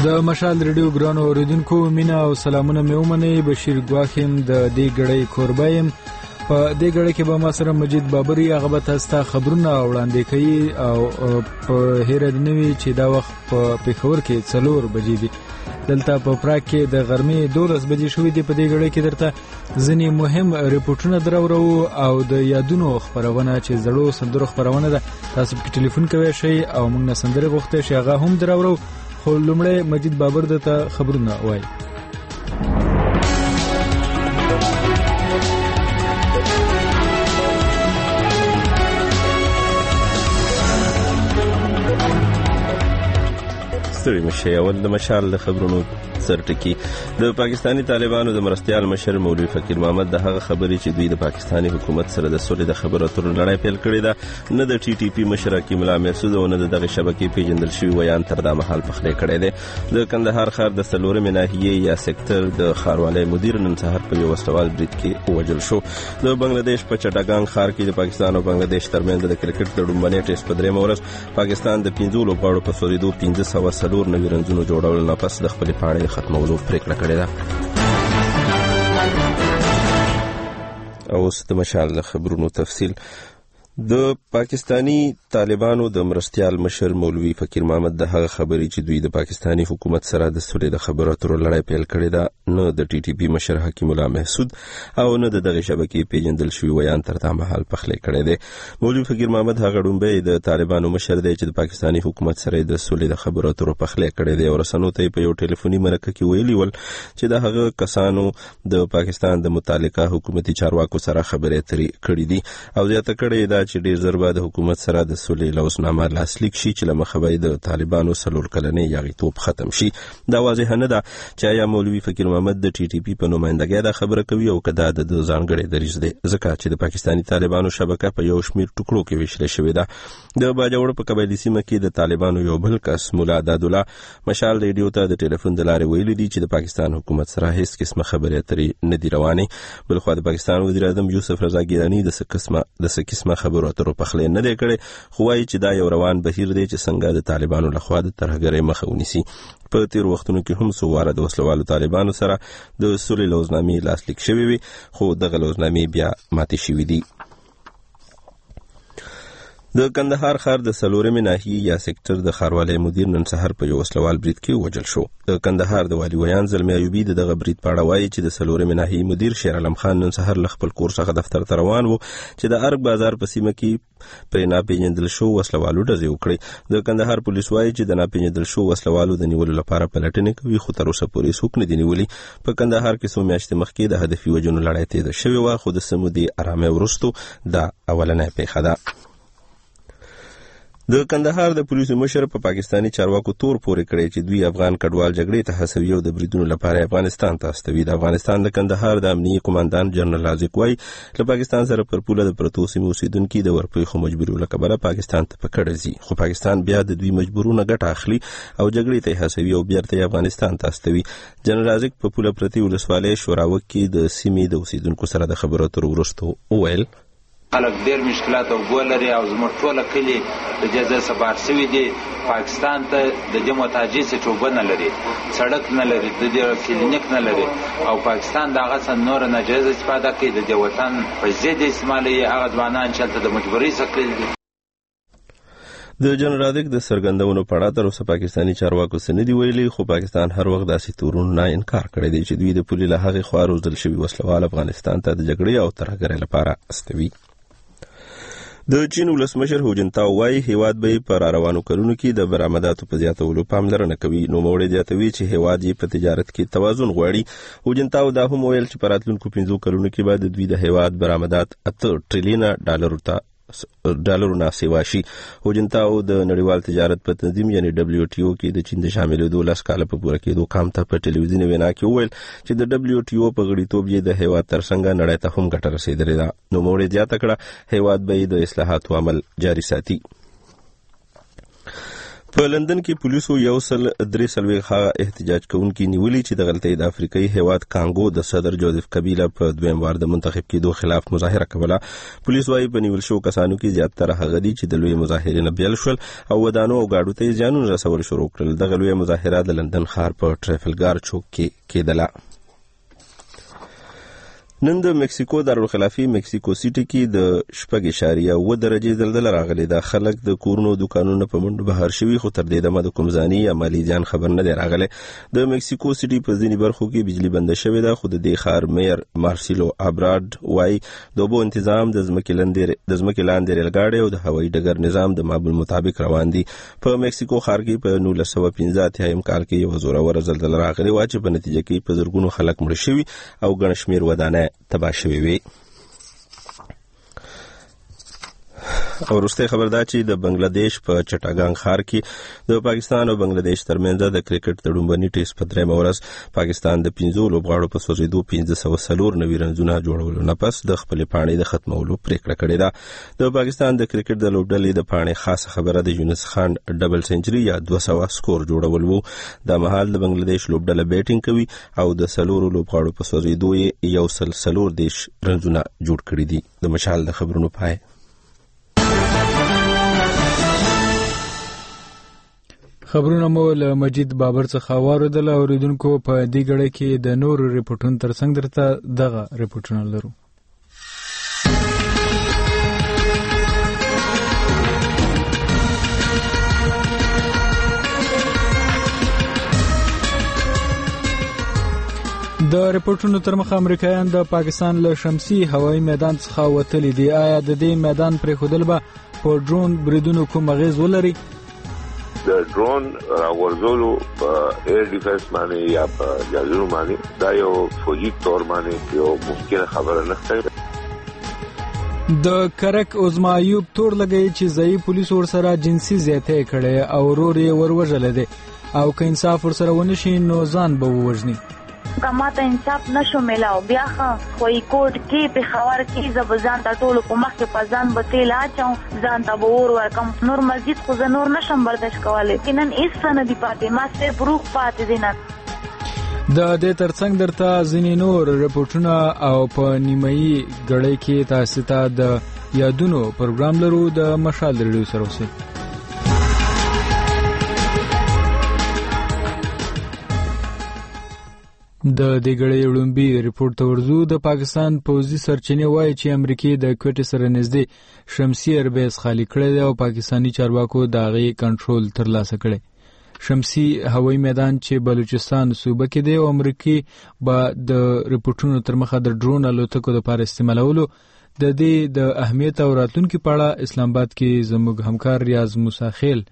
د مشال ریډیو ګرانو اوریدونکو مینا او سلامونه مې ومنئ. بشیر ګواخیم د دې غړې کوربه یم. په دې غړې کې به ما سره مجید بابري هغه به تاسو ته خبرونه وړاندې کوي او په هیره دې نه وي چې دا وخت په پېښور کې 4 بجې دي. دلته په پراګ کې د غرمې 12 بجې شوې دي. په دې غړې کې درته ځینې مهم ریپورتونه درورو او د یادونو خبرونه چې زړو سندرو خبرونه ده. تاسو په ټلیفون کوي شي او موږ نه سندره غوښته شي هغه هم درورو. خو لومړی مجید بابر دته خبرونه وایي. ستړي مشه اول د مشال د خبرونو سرټکی. د پاکستانی طالبانو د مرستیال مشر مولوی فقیر محمد د هغه خبرې چې دوی د پاکستانی حکومت سره د سولې د خبرو اترو لړۍ پیل کړې ده نه د ټي ټي پی مشر حکیم الله محسود او نه د دغه شبکې پیژندل شوی ویان تر دا مهال پخلی کړی دی. د کندهار ښار د 4 ناحیې یا سېکټر د ښاروالۍ مدیر نن سهار په یو وسلوال برید کې وژل شو. د بنگلاديش په چټاګان ښار کې د پاکستان او بنگلاديش ترمنځ د کرکټ د ډومبنې ټیسټ په 3 ورځ پاکستان د 15 لوبغاړو په سوریدو 1504 نوي رنځونو جوړول نه پس د خپل پاڼې ختمولو پریکړه کړې ده. اوس د مشال خبرونو تفصیل. د پاکستانی طالبانو د مرستیال مشر مولوی فقیر محمد د هغه خبرې چې دوی د پاکستانی حکومت سره د سولې د خبرو اترو لړۍ پیل کړې ده نه د ټي ټي پی مشر حکیم الله محسود او نه د دغه شبکې پیژندل شوی ویان تر دا مهال پخلی کړی دی. مولوی فقیر محمد هغه ډومبی د طالبانو مشر دی چې د پاکستانی حکومت سره د سولې د خبرو اترو پخلی کړی دی او رسنیو ته په یو ټلیفوني مرکه کې ویلي ول چې د هغه کسانو د پاکستان د متعلقه حکومتي چارواکو سره خبرې اترې کړې دي او زیاته کړې ده چې ډیر زر به د حکومت سره د سولې لوزنامه لاسلیک شي چې لمخه به د طالبانو 4 کلنې یاغیتوب ختم شي. دا واضح نه ده چې یا مولوی فقیر محمد د ټي ټي پی په نمائندګۍ دا خبره کوي او کدا د ځانګړي دریځ دی ځکه چې د پاکستانی طالبانو شبکه په یو شمیر ټوکړو کې ویشل شوې ده. د باجوړ په قبایلی سیمه کې د طالبانو یو بل کس مولا داد الله مشال ریډیو ته د ټلیفون د لارې ویلي دي چې د پاکستان حکومت سره هیڅ قسمه خبرې اترې نه دي روانې. بلخو د پاکستان وزیر اعظم یوسف رضا ګیلانی د څه قسمه خبرو اترو پخلی نه دی کړی خو وايي چې دا یو روان بهیر دی چې څنګه د طالبانو لخوا د ترهګرۍ مخه ونیسي. په تیر وختونو کې هم څو واره د وسلوالو طالبانو سره د سولې لوزنامې لاسلیک شوې وي خو دغه لوزنامې بیا ماتې شوې دي. د کندهار ښار د 4 ناحیې یا سېکټر د ښاروالۍ مدیر نن سهار په یو وسلوال برید کې وژل شو. د کندهار د والي ویان زلمی ایوبي دغه برید په اړه وایي چې د 4 ناحیې مدیر شیر علم خان نن سهار له خپل کور څخه دفتر ته روان و چې د ارګ بازار په سیمه کې پرې ناپېژندل شو وسلوالو ډزې وکړې. د کندهار پولیس وایي چې د ناپېژندل شو وسلوالو د نیولو لپاره پلټنې کوي خو تر اوسه پورې څوک نه دي نیولي. په کندهار کې څو میاشتې مخکې د هدفي وژنو لړۍ تېزه شوې وه خو د سمودي ارامۍ وروسته دا اولنۍ پیښه ده. د کندهار د پولیسو مشر په پاکستانی چارواکو تور پورې کړی چې دوی افغان کډوال جګړې ته هڅوي او د بریدونو لپاره افغانستان ته استوي. د افغانستان د کندهار د امنیه قوماندان جنرال رازق وای له پاکستان سره پر پوله د پروتو سیمو اوسیدونکو د ورپېښو مجبورو لکبره پاکستان ته پکړه ځي خو پاکستان بیا د دوی مجبورونه ګټه اخلي او جګړې ته هڅوي او بیرته افغانستان ته استوي. جنرال رازق په پوله پرتی ولسوالۍ شوراوک کې د سیمې د اوسیدونکو سره د خبرو اترو وروسته وویل خلک ډېر مشکلات او ګول لري او زموږ ټوله کلي د جزا سبار شوي دي. پاکستان ته د دې محتاجۍ څه چوبه نه لري سړک نه لري د دې کلینیک نه لري او پاکستان د هغه څه نور ناجایز استفاده کوي د دې وطن په ضد استعمالوي هغه ځوانان چې هلته د مجبورۍ څخه دي. د جنرال رازق د څرګندونو په اړه تر اوسه پاکستانی چارواکو څه نه دي ویلي خو پاکستان هر وخت داسې تورونه نه انکار کړی دی چې دوی د پولې له هغې خوا روزل شوي وسلوال افغانستان ته د جګړې او ترهګرۍ لپاره استوي. د چین ولسمشر هو جنتاو وايي هیواد به په روانو کلونو کې د برآمداتو په زیاتولو پاملرنه کوي. نو موړي زیاتوي چې هیواد یې په تجارت کې توازن غواړي. هو جنتاو دا هم ویل چې په راتلونکو 15 کلونو کې به د دوی د هیواد برآمدات 8 ټریلیون ډالرو نه سیوا شي. هو جنتاو د نړیوال تجارت په تنظیم یعنی دبليو ټي او کې د چین د شاملېدو 10 کال په پوره کېدو کام ته په ټلویزیوني وینا کې وویل چې د دبليو ټي او په غړیتوب یې د هیواد ترڅنګ نړۍ ته هم ګټه رسیدلې ده. نو موړي زیاته کړه هیواد به د اصلاحاتو عمل جاري ساتي. په لندن کې پولیسو 143 احتجاج کوونکي نیولي چې د غلطۍ د افریقایي هیواد کانګو د صدر جوزف کبیلا په دویم وار د منتخب کېدو خلاف مظاهره کوله. پولیس وايي په نیول شو کسانو کې زیاتره هغه دي چې د لوی مظاهرې نه بیل شول او ودانو او گاډو ته ځانونه رسول شروع کړل. دغه لوی مظاهره د لندن ښار په ټریفلګار چوک کې کېدله. نن د مکسیکو دارالخلافه مکسیکو سیټي کې د 4.1 درجه زلزلہ راغلې. د خلک د کورونو دکانونو په منډه بهر شوي خو تر دې دمه د کوم ځاني یا مالی ځان خبر نه دی راغلی. د مکسیکو سیټي په ځینې برخو کې بجلی بند شوې ده خو د دې ښار میر مارسیلو ابراد وايي د اوبو تنظیم د ځمکې لاندې ریل ګاډي او د هوایي ډګر نظام د معمول مطابق روان دي. په مکسیکو ښار کې په 1915 کال کې یو زوروره زلزلہ راغلی و چې په نتیجه کې په زرګونو خلک مړه شوي او ګڼ شمېر ودانۍ تباه شوي وي. او وروستی خبر دا چې د بنگلاديش په چټاګان ښار کې د پاکستان او بنگلاديش ترمنځ د کرکټ د لومړني ټیسټ په درېیمه ورځ پاکستان د 15 لوبغاړو په سوځېدو 504 رنزونه جوړولو نه پس د خپلې پاڼې د ختمولو پریکړه کړې ده. د پاکستان د کرکټ د لوبډلې د پاڼې خاصه خبره د یونس خان ډبل سنچري یا 200 سکور جوړول وو. د مهال د بنگلاديش لوبډله بیټینګ کوي او د 4 لوبغاړو په سوځېدو یې 140 رنزونه جوړ کړي دي. د مشال د خبرونو پای. خبرونه مو له مجید بابر څخه واوریدل. اوریدونکو په دې غړې کې د نور ریپورتونو ترڅنګ درته دغه ریپورتونه لرو. د ریپورتونو تر مخه امریکایان د پاکستان له شمسي هوایي میدان څخه وتلي دي. آیا د دې میدان پرېښودل به په ډرون بریدونو کوم اغیز ولري؟ د ډرون راغورځولو په ایر ډیفنس باندې یا په جازونو باندې دا یو فوجي تور باندې یو ممکنه خبره نه ښکاري. د کرک عظما ایوب تور لګی چې ځایي پولیسو ورسره جنسي زیاتې کړې او ورور یې وروژلی دی او که انصاف ورسره ونشي نو ځان به ووژني. کما ته انصاف نشو ملاو بیا خو کوټ کې په خبر کې زبزان ته ټولو په مخ کې پزان به تیل اچاو ځان ته به ورکم نور مسجد خو زه نور نشم برداشت کولی کینن هیڅ نه دی پاتې ما صرف روح پاتې دی نه. د دې ترڅنګ درته ځینې نور ریپورتونه او په نیمایي غړۍ کې تاسو ته د یادونو پروګرام لرو. د مشال ریډیو سره اوسئ. د دې غړې وړومبي ریپورت ته ورځو. د پاکستان پوځي سرچینې وایي چې امریکای د کوټې سره نږدې شمسي ایربیس خالی کړی دی او پاکستانی چارواکو د هغې کنټرول ترلاسه کړی. شمسي هوایي میدان چې بلوچستان صوبه کې دی او امریکای به د ریپورتونو تر مخه د ډرون الوتکو لپاره استعمالولو. د دې د اهمیت او راتلونکي په اړه اسلام آباد کې زموږ همکار ریاض موسی خیل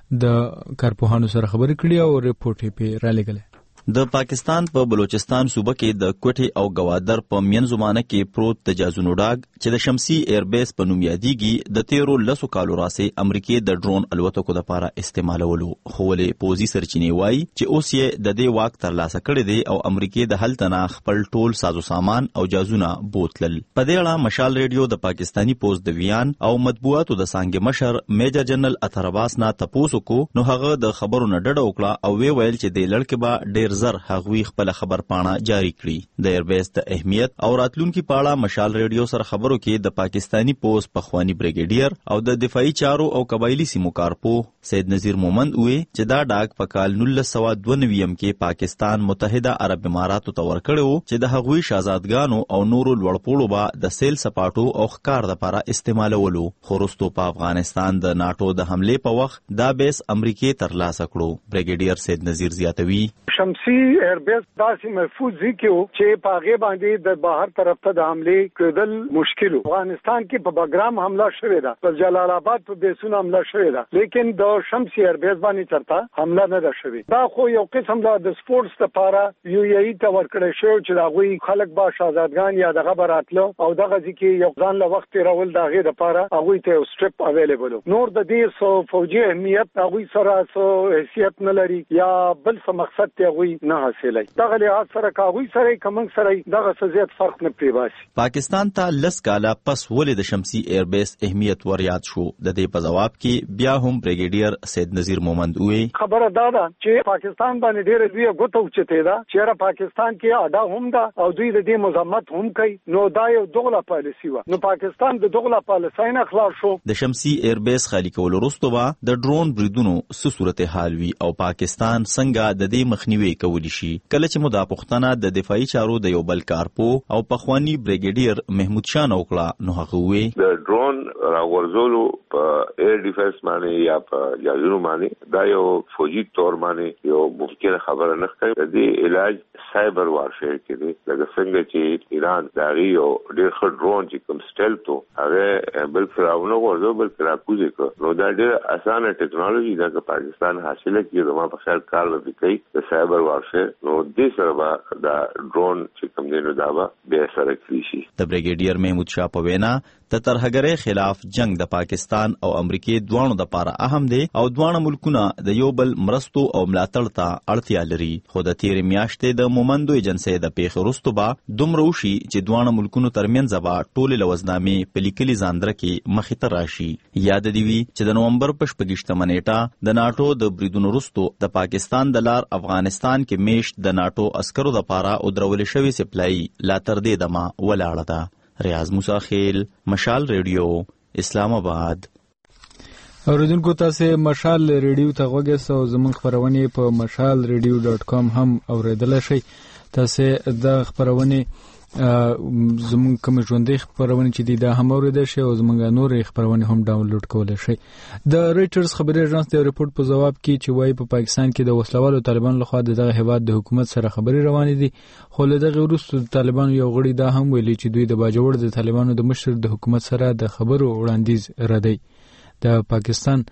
د کارپوهانو سره خبرې کړې او ریپورت یې پرې رالیږلی. د پاکستان په بلوچستان صوبه کې د کوټې او گوادر په منځومانه کې پروت د جازونو ډاګ چې د شمسي ایربیس په نوم یادېږي د 13 کالو راځي امریکای د ډرون الوتکو لپاره استعمالولو. خو ولې پوځي سرچینې وایي چې اوس یې د دې واک ترلاسه کړی دی او امریکای د هلته نه خپل ټول سازو سامان او جازونه بوتلل. په دې اړه مشال ریډیو د پاکستانی پوز د ویان او مطبوعاتو د څانګې مشر میجر جنرال اطهر عباس نه تپوس وکړو نو هغه د خبرو نه ډډه وکړه او ویل چې د لړکې به ډیر زر هغوی خپل خبر پاڼه جاری کړي. د ایربیس د اهمیت او راتلونکي پاړه مشال ریډیو سره خبرو کې د پاکستانی پوز پخوانی بریګیډیر او د دفاعي چارو او قبایلی سیمو کارپو سید نذیر مومند وی چې دا ډاګ په کال 1992 کې پاکستان متحده عرب اماراتو ته ورکړو چې د هغوی شاهزادګانو او نورو لوړپوړو به د سیل سپاټو او ښکار لپاره استعمالولو. خو وروسته په افغانستان د ناټو د حمله په وخت دا بیس امریکای ترلاسه کړو. بریګیډیر سید نذیر زیاتوي شمسي ایربیس داسې محفوظ ځای کې و چې په هغې باندې د بهر طرف ته د حملې کېدل مشکل و. افغانستان کې په بګرام حمله شوې ده، په جلال آباد په بیسونه حمله شوې ده، لیکن د شمسي ایربیس باندې چرته حمله نه ده شوې. دا خو یو قسم د سپورتس لپاره یو یې ته ورکړی شو چې د هغوی خلک به شاهزادګان یا دغه به راتلو او دغه ځای کې یو ځان له وخت تېرول د هغې دپاره هغوی ته یو سټریپ اویلیبل و. نور د دې څه فوجي اهمیت هغوی سره څه حیثیت نه لري یا بل څه مقصد ته هغوی نه حاصلای. دغه لحاظ سره کاوی سره کوم سره دغه سزیات فرق نه پیواسي. پاکستان ته لس کاله پس ولې د شمسي ایربیس اهمیت وریاد شو؟ د دې په جواب کې بیا هم بریګیډیر سید نذیر مومند وې خبره دا ده چې پاکستان باندې ډېر لوی غوته اوچته ده چې پاکستان کې اډا هم ده او دوی د دې مزمت هم کوي. نو دا یو دغله پالیسی و. نو پاکستان د دغله پالیسۍ نه خلاص شو. د شمسي ایربیس خالی کول وروسته به د ډرون بریدونو څه صورتحال وي او پاکستان څنګه د دې مخنیوي کولی شي؟ کله چې مو دا پوښتنه د دفاعي چارو د یو بل کارپو او پخوانی بریګیډیر محمود شاه نوکړه نو هغه وې د ډرون راورزولو په ایر ډیفنس باندې یا په جازونو باندې دا یو فوجي تور باندې یو ممکنه خبره نه کوي. د دې علاج سایبر وارفیر کې دی. لکه څنګه چې ایران داغي او ډېر ښه ډرون چې کوم سټیلتو هغه بل فراونه ورزو بل راکوزي کو. نو دا ډېر اسانه ټیکنالوژي ده چې پاکستان حاصله کړي. نو ما په خیال کار وکړي د سایبر وارفیر. نو دې سره به دا ډرون چې کوم دی نو دا به سره کړی شي. د بریګیډیر محمود شاه په وینا د ترهګرۍ خلاف جنگ د پاکستان او امریکای دوانو د لپاره اهم دی او دوانه ملکونه د یو بل مرستو او ملاتړ ته اړتیا لري. خو د تیر میاشتې د مومندو ایجنسی د پیښ وروسته به دومره وشي چې دوانه ملکونو ترمنځ به ټولې لوزنامې په لیکلي ځاندره کې مخې ته راشي. یاد دی وي چې د نومبر په 28مه نیټه د ناټو د بریدونو وروسته د پاکستان د لار افغانستان کې میشت د ناټو عسکرو لپاره او درول شوی سپلای لا تر دې دمه ولاړه ده. ریاض موسی خیل، مشال ریډیو، اسلام آباد. اوریدونکو تاسو مشال ریډیو ته غوږی او زموږ خبرونه په mashalradio.com هم اوریدل شئ. تاسو د خبرونه زموږ کوم ژوندۍ خبرونه چې دي دا هم اوریدل شي او زموږ نور خبرونه هم ډاونلوډ کولای شئ. د ریټرز خبري ایجنس د ریپورت په جواب کې چې وايي په پاکستان کې د وسلوالو طالبان لخوا دغه هیواد د حکومت سره خبري روانې دي. خو له دغه وروسته د طالبانو یو غړي دا هم ویلي چې دوی د باجوړ د طالبانو د مشر د حکومت سره د خبرو وړاندیز ردی. د پاکستان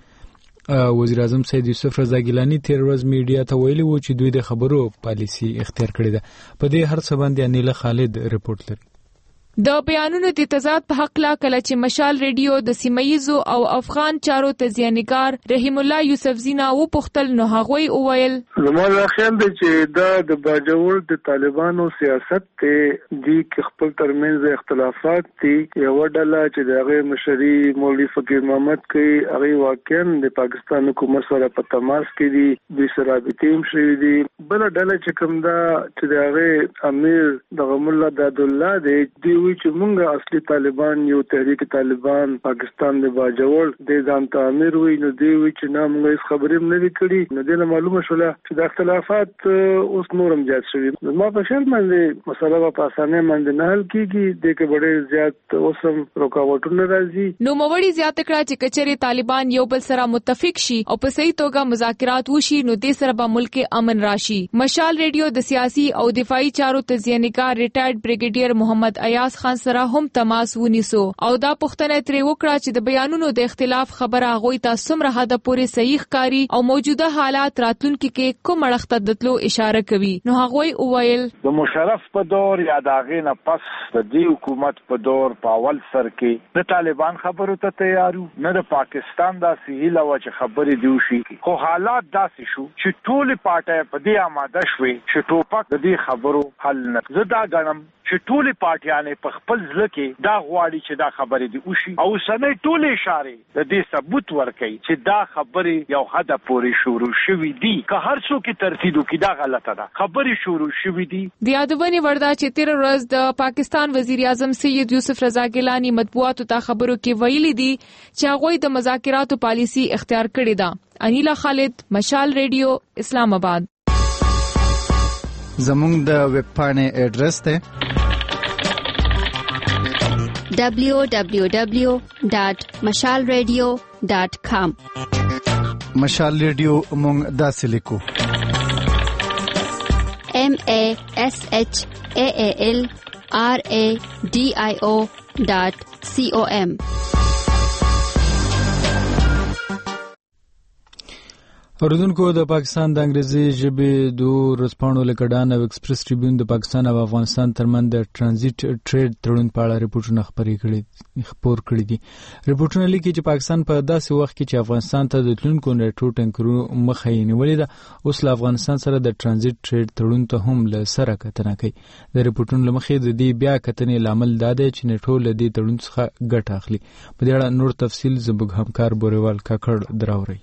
وزیر اعظم سید یوسف رضا ګیلانی تیر ورځ میډیا ته ویلي و چې دوی د خبرو پالیسی اختیار کړې ده. په دې هر څه باندې انیله خالد ریپورت لري. د بیانونو د تضاد په حق لا کله چې مشال ریډیو د سیمایزو او افغان چارو تزیانګار رحیم الله یوسفزی نه و پختل نو هغوی اویل زموږ خیال دی چې دا د باجوړ د طالبانو سیاست ته دی کې خپل ترمنځ اختلافات دي. یو ډله چې دغه مشري مولوی فقیر محمد کوي هغه واقعا د پاکستان حکومت سره په تماس کې دي د سرابطیم شوی دي. بل ډله چې کوم دا چې دغه امیر دغه مولا داد الله دی وی چې مونږه اصلي طالبان یو تحریک طالبان پاکستان د باجوړ د ځان تعمیر وی نو دی وی چې نه موږ خبرې نه وکړي. نو دله معلومه شوله چې د اختلافات اوس نورم زیات شوي. ما په شر باندې مسله په اسانه باندې نه حل کیږي. د کې ډېر زیات اوسم رکاوټونه راځي. نو موړي زیات کړه چې کچري طالبان یو بل سره متفق شي او په صحیح توګه مذاکرات وشي نو د سره به ملک امن راشي. مشال ریډیو د سیاسي او دفاعي چارو تزیانګار ریټایرډ بریګیډیر محمد ایاز خان سره هم تماس ونیسو او دا پوښتنه ترې وکړه چې د بیانونو د اختلاف خبره غوي تاسو څومره حد پورې صحیح ښکاری او موجوده حالات راتلونکي کې کوم اړخ ته دتلو اشاره کوي. نو هغوی اویل د مشرف په دور یا داغې نه پس د دې حکومت په دور په اول سر کې د طالبان خبرو ته تیارو نه د پاکستان دا سهیله و چې خبرې دی وشي. خو حالات داسې شو چې ټول پارټي په دې آماده شوي چې ټوپک د دې خبرو حل نه. زه دا غنم چې ټول پارټیانې په خپل ځل کې دا غواړي چې دا خبرې دی وشي او سنې ټول اشاره د دې ثبوت ورکړي چې دا خبرې یو حد پورې شروع شوې دي. که هر څوک ترتیب وکړي دا غلطه ده. خبرې شروع شوې دي. د یادونه وردا چې تیر ورځ د پاکستان وزیر اعظم سید یوسف رضا ګیلانی مطبوعاتو ته خبرو کې ویلي دي چې هغه د مذاکراتو پالیسی اختیار کړې ده. انیلا خالد، مشال ریډیو، اسلام آباد. زموږ د ویب پاڼې ایډریس ته www.mashalradio.com. مشال ریډیو مونږ داسې لیکو MASHALRADIO.com. اوریدونکو د پاکستان د انګریزي ژبې د ورځپاڼو لکه ډان او ایکسپریس ټریبیون د پاکستان او افغانستان ترمنځ د ټرانزیت ټریډ تړون په اړه ریپورتونه خپور کړي دي. ریپورتونه لیکي چې پاکستان په داسې وخت کې چې افغانستان ته د تلونکو نیټو ټانکرونو مخه یې نیولې ده، اوس له افغانستان سره د ټرانزیت ټریډ تړون ته هم له سره کتنه کوي. د ریپورتونو له مخې د دې بیا کتنې لامل دا دی چې نیټو له دې تړون څخه ګټه اخلي. په دې اړه نور تفصیل زموږ همکار بوریوال کاکړ دراوري.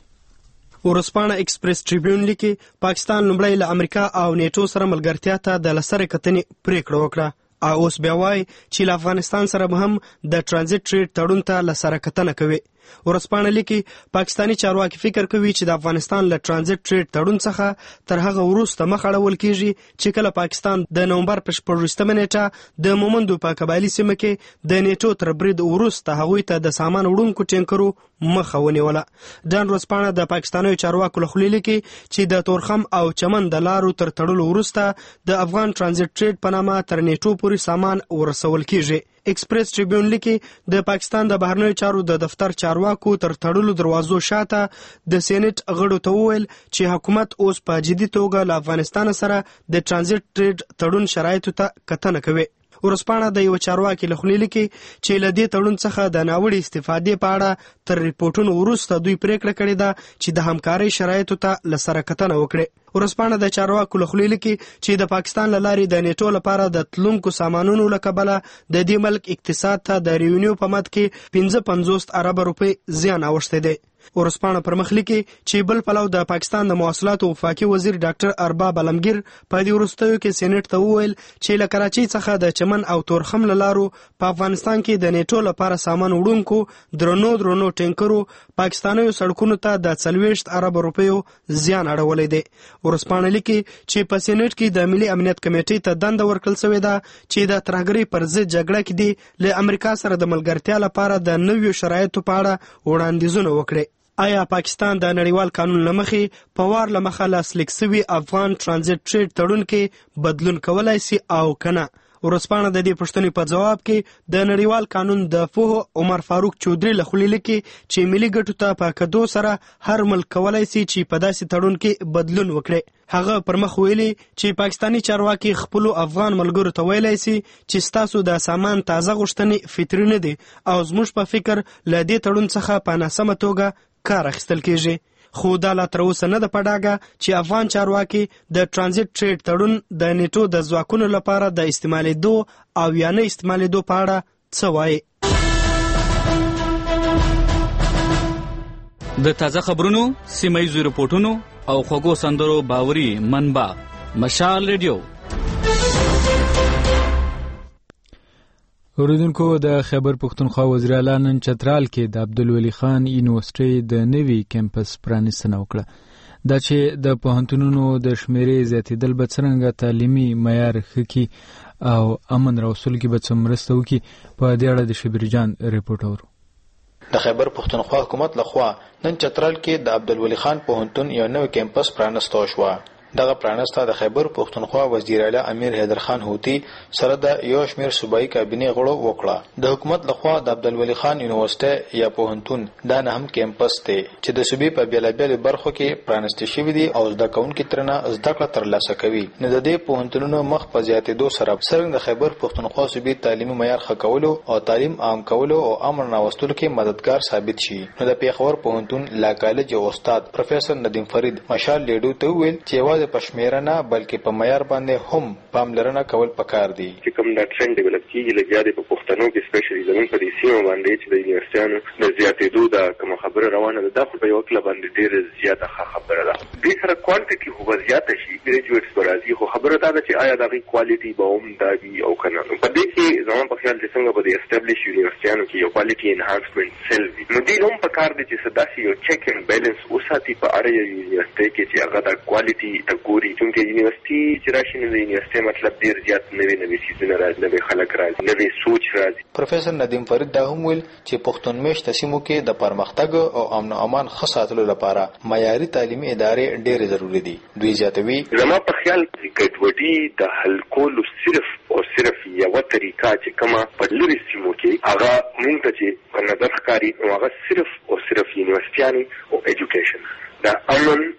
ورځپاڼه ایکسپریس ټریبیون لیکي پاکستان لومړی له امریکا او نیټو سره ملګرتیا ته د لسره کتنې پریکړه وکړه او اوس بیا وایي چې له افغانستان سره به هم د ټرانزیت ټریډ تړون ته لسره کتنه کوي. ورځپاڼه لیکي پاکستانی چارواکي فکر کوي چې د افغانستان له ټرانزیت ټریډ تړون څخه تر هغه وروسته مخ اړول کیږي چې کله پاکستان د نومبر په 14مه نیټه د مومندو په قبایلي سیمه کې د نیټو تر برید وروسته هغوی ته د سامان وړونکو ټینکرو مخه ونیوله. ډان ورځپاڼه د پاکستاني چارواکو له خولې لیکي چې د تورخم او چمن د لارو تر تړلو وروسته د افغان ټرانزیت ټریډ په نامه تر نیټو پورې سامان ورسول کیږي. ایکسپریس ټریبیون لیکي د پاکستان د بهرنیو چارو د دفتر چارواکو تر تړلو دروازو شاته د سېنات غړو ته وویل چې حکومت اوس په جدي توګه له افغانستان سره د ټرانزیت ټریډ تړون شرایطو ته کتنه کوي. ورځپاڼه د یو چارواکي له خولې لیکي چې له دې تړون څخه د ناوړه استفادې په اړه تر ریپورتونو وروسته دوی پریکړه کړې ده چې د همکارۍ شرایطو ته لسره کتنه وکړي. ورځپاڼه د چارواکو له خولې لیکي چې د پاکستان له لارې د نیټو لپاره د تلونکو سامانونو له کبله د دې ملک اقتصاد ته د ریونیو په مد کې 55 ارب روپۍ زیان اوښتی دی. ورځپاڼه پر مخ لیکي چې بل پلو د پاکستان د مواصلاتو وفاقي وزیر ډاکټر ارباب علمگیر په دې وروستیو کې سېنات ته وویل چې له کراچۍ څخه د چمن او تورخم له لارو په افغانستان کې د نیټو لپاره سامان وړونکو درنو ټینکرو پاکستانیو سړکونو ته د 40 ارب روپیو زیان اړولی دی. ورځپاڼه لیکي چې په سېنات کې د ملي امنیت کمیټې ته دنده ورکړل شوې ده چې د ترهګرۍ پر ضد جګړه کې دی له امریکا سره د ملګرتیا لپاره د نویو شرایطو په اړه وړاندیزونه وکړي. آیا پاکستان د نړیوال قانون له مخې په وار له مخه لاسلیک شوي افغان ټرانزیت ټریډ تړون کې بدلون کولی شي او کنه؟ ورځپاڼه د دې پوښتنې په جواب کې د نړیوال قانون د پوه عمر فاروق چودري له خولې لیکي چې ملي ګټو ته په کدو سره هر ملک کولی شي چې په داسې تړون کې بدلون وکړي. هغه پر مخ ویلي چې پاکستانی چارواکي خپلو افغان ملګرو ته ویلی شي چې ستاسو د سامان تازه غوښتنې فطري نه دي او زموږ په فکر له دې تړون څخه په ناسمه توګه کار اخیستل کیږي. خو دا لا تر اوسه نه ده په ډاګه چې افغان چارواکي د ټرانزیت ټریډ تړون د نیټو د ځواکونو لپاره د استعمالیدو او یا نه استعمالیدو په اړه څه وایي. د تازه خبرونو، سیمه‌ییزو رپورټونو او خوږو سندرو باوري منبع مشال ریډیو. اوریدونکو د خیبر پښتونخوا وزیر اعلی نن چترال کې د عبدالولي خان یونیورسيټي د نوي کیمپس پرانیستنه وکړه. دا چې د پوهنتونونو د شمیرې زیاتېدل به څرنګه تعلیمي معیار ښه کړي او امن راوستلو کې به څه مرسته وکړي، په دې اړه د شبیر جان ریپورټ اورو. د خیبر پښتونخوا حکومت لخوا نن چترال کې د عبدالولي خان پوهنتون یو نوی کیمپس پرانیستو شو. دغه پرانسته د خیبر پښتونخوا وزیر اعلی امیر حیدر خان هوتی سره د یو شمیر صوبایي کابینې غړو وکړه. د حکومت لخوا د عبدالولي خان یونیورسيټي یا پوهنتون دا نه هم کیمپس دی چې د صوبې په بیلابیل برخو کې پرانسته شوی دی او زده کوونکي ترنه زده کړه ترلاسه کوي. نو د دې پوهنتونونو مخ په زیاتېدو سره څرنګه د خیبر پښتونخوا صوبې تعلیمي معیار ښه کولو او تعلیم عام کولو او امن راوستلو کې مددگار ثابت شي. نو د پیښور پوهنتون لا کالج استاد پروفیسور ندیم فرید مشال لیډو ته ویل چې د پښمیره نه بلکې په معیار باندې هم پاملرنه کول پکار دي. چې کوم دا ټرند ډیولپ کیږي لږه په پښتنو کې سپیشلی زمون په دې سیمه باندې چې د یونیورسيټانو د زیاتېدو د کوم خبره روانه ده، دا خو په یو کله باندې ډېر زیاته خبره ده. دې سره کوانټیټي خو زیاته شي، ګریجویټس راځي، خو خبره دا ده چې آیا د کوالټي به هم دا وي او کنه. په دې کې زمون په خیال چې څنګه به د اسټابلیش یونیورسيټانو کې یو کوالټي انهانسمنت سیل وي، نو دې هم پکار دي چې صداسي یو چیک اینڈ بیلنس وساتي په اړه یونیورسيټي کې چې هغه د کوالټي ګوري. چونکه یونیورسيټي چې راشي نو د یونیورسيټي مطلب ډیر زیات نوې سیزونه راځي، نوې خلک راځي، نوې سوچ راځي. پروفیسور ندیم فرید دا هم ویل چې پښتون میشته سیمو کې د پرمختګ او امن او امان ښه ساتلو لپاره معیاري تعلیمي ادارې ډېرې ضروري دي. دوی زیاتوي زما په خیال چې ګډوډي د حل کولو صرف او صرف یوه طریقه چې کومه په لرې سیمو کې هغه مونږ ته چې په نظر ښکاري نو هغه صرف او صرف یونیورسيټیانې او ایجوکیشن د امن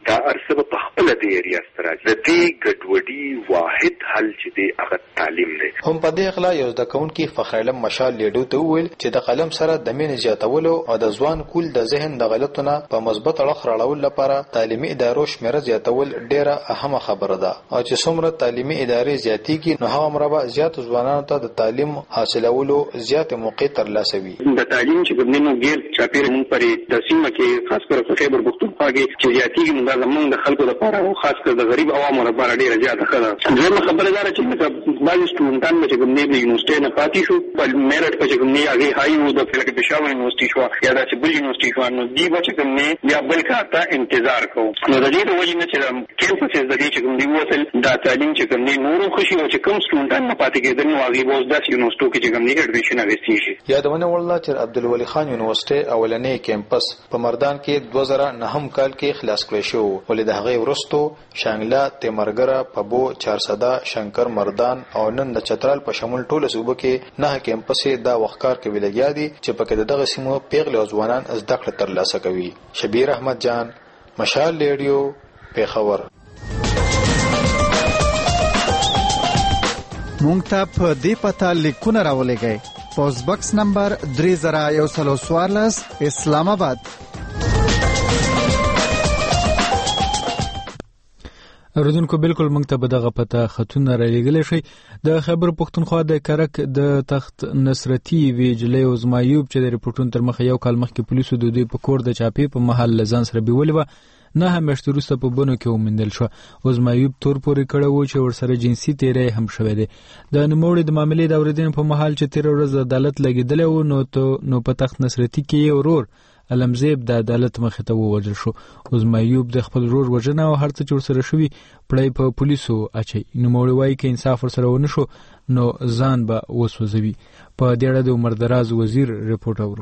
دا ارسبه په خپل د ایریا ستراج د دې ګډوډي واحد حل چې دی هغه تعلیم دی. هم په دې اخلا یو د کونکي فخرعلم مشال لیډو ته ویل چې د قلم سره د مینې زیاتولو او د ځوان کول د ذهن د غلطونه په مثبت اړخ راړول لپاره تعلیمي ادارو شمیره زیاتول ډیره اهمه خبره ده او چې څومره تعلیمي ادارې زیاتېږي نو هغه مربع زیات ځوانانو ته د تعلیم حاصلولو زیات موقع ترلاسه وي. د تعلیم چې ګمنو غیر چاپیر مون پرې د سیمه کې خاص کر په خیبر پختونخوا کې چې زیاتېږي موږ زمونږ د خلکو لپاره او خاص کر د غریب عوامو لپاره ډیره زیاته ښه ده. زما خبره ده چې بعض سټوډنټان چې ګمنو د یونیورسيټي نه پاتې شو په میرټ کې چې ګمنو هغه هاي وو د فلک پېښور یونیورسيټي شو یا د بل یونیورسيټي شو نو دی بچ ګمنو یا بل کاته انتظار کو نو د دې وجه نه چې کیمپس د دې چې ګمنو وصل د تعلیم چې ګمنو نورو خوشي او چې کوم سټوډنټان نه پاتې کېدل نو هغه وځ د یونیورسيټي کې چې ګمنو اډمیشن اغستې شي. یادونه ولله چې عبدالولي خان یونیورسيټي اولنې کیمپس په مردان کې 2009 کال کې خلاص کړی شو ولې د هغه ورستو شانګلا تیمرګرا پبو 400 شنکر مردان او نن د چترال په شمول ټوله صوبه کې 9 کیمپس دا وختکار کې ویلګیا دي چې پکې دغه سیمو پیغله ځوانان زده کړه ترلاسه کوي. شبیر احمد جان، مشال ریډیو، پیښور. مونږ ته په دې پته لیکونه راولېږئ. پوسټ باکس نمبر 3114 اسلام آباد. اوریدونکو بالکل موږ ته به دغه پته خطونه رالیږلی شئ. د خیبر پښتونخوا د کرک د تخت نصرتي ویجلې عظمایوب چې د ریپورټونو تر مخه یو کال مخکې پولیسو د دوی په کور د چاپې په محل لزان سره بیولې وه، نه هم میاشتې وروسته په بنو کې وموندل شوه. عظمایوب تور پورې کړی و چې ورسره جنسي تیری هم شوی دی. د نوموړي د معاملې د اورېدنې په مهال چې تېره ورځ عدالت لګېدلی و نو په تخت نصرتي کې یې ورور علمزیب د عدالت مخې ته ووژل شو. عظمایوب د خپل ورور وژنه او هر څه چې ورسره شوي پړی په پولیسو اچوي. نوموړي وایي که انصاف ورسره ونه شو نو ځان به وسوځوي. په دې اړه د عمر دراز وزیر رپورټ اورو.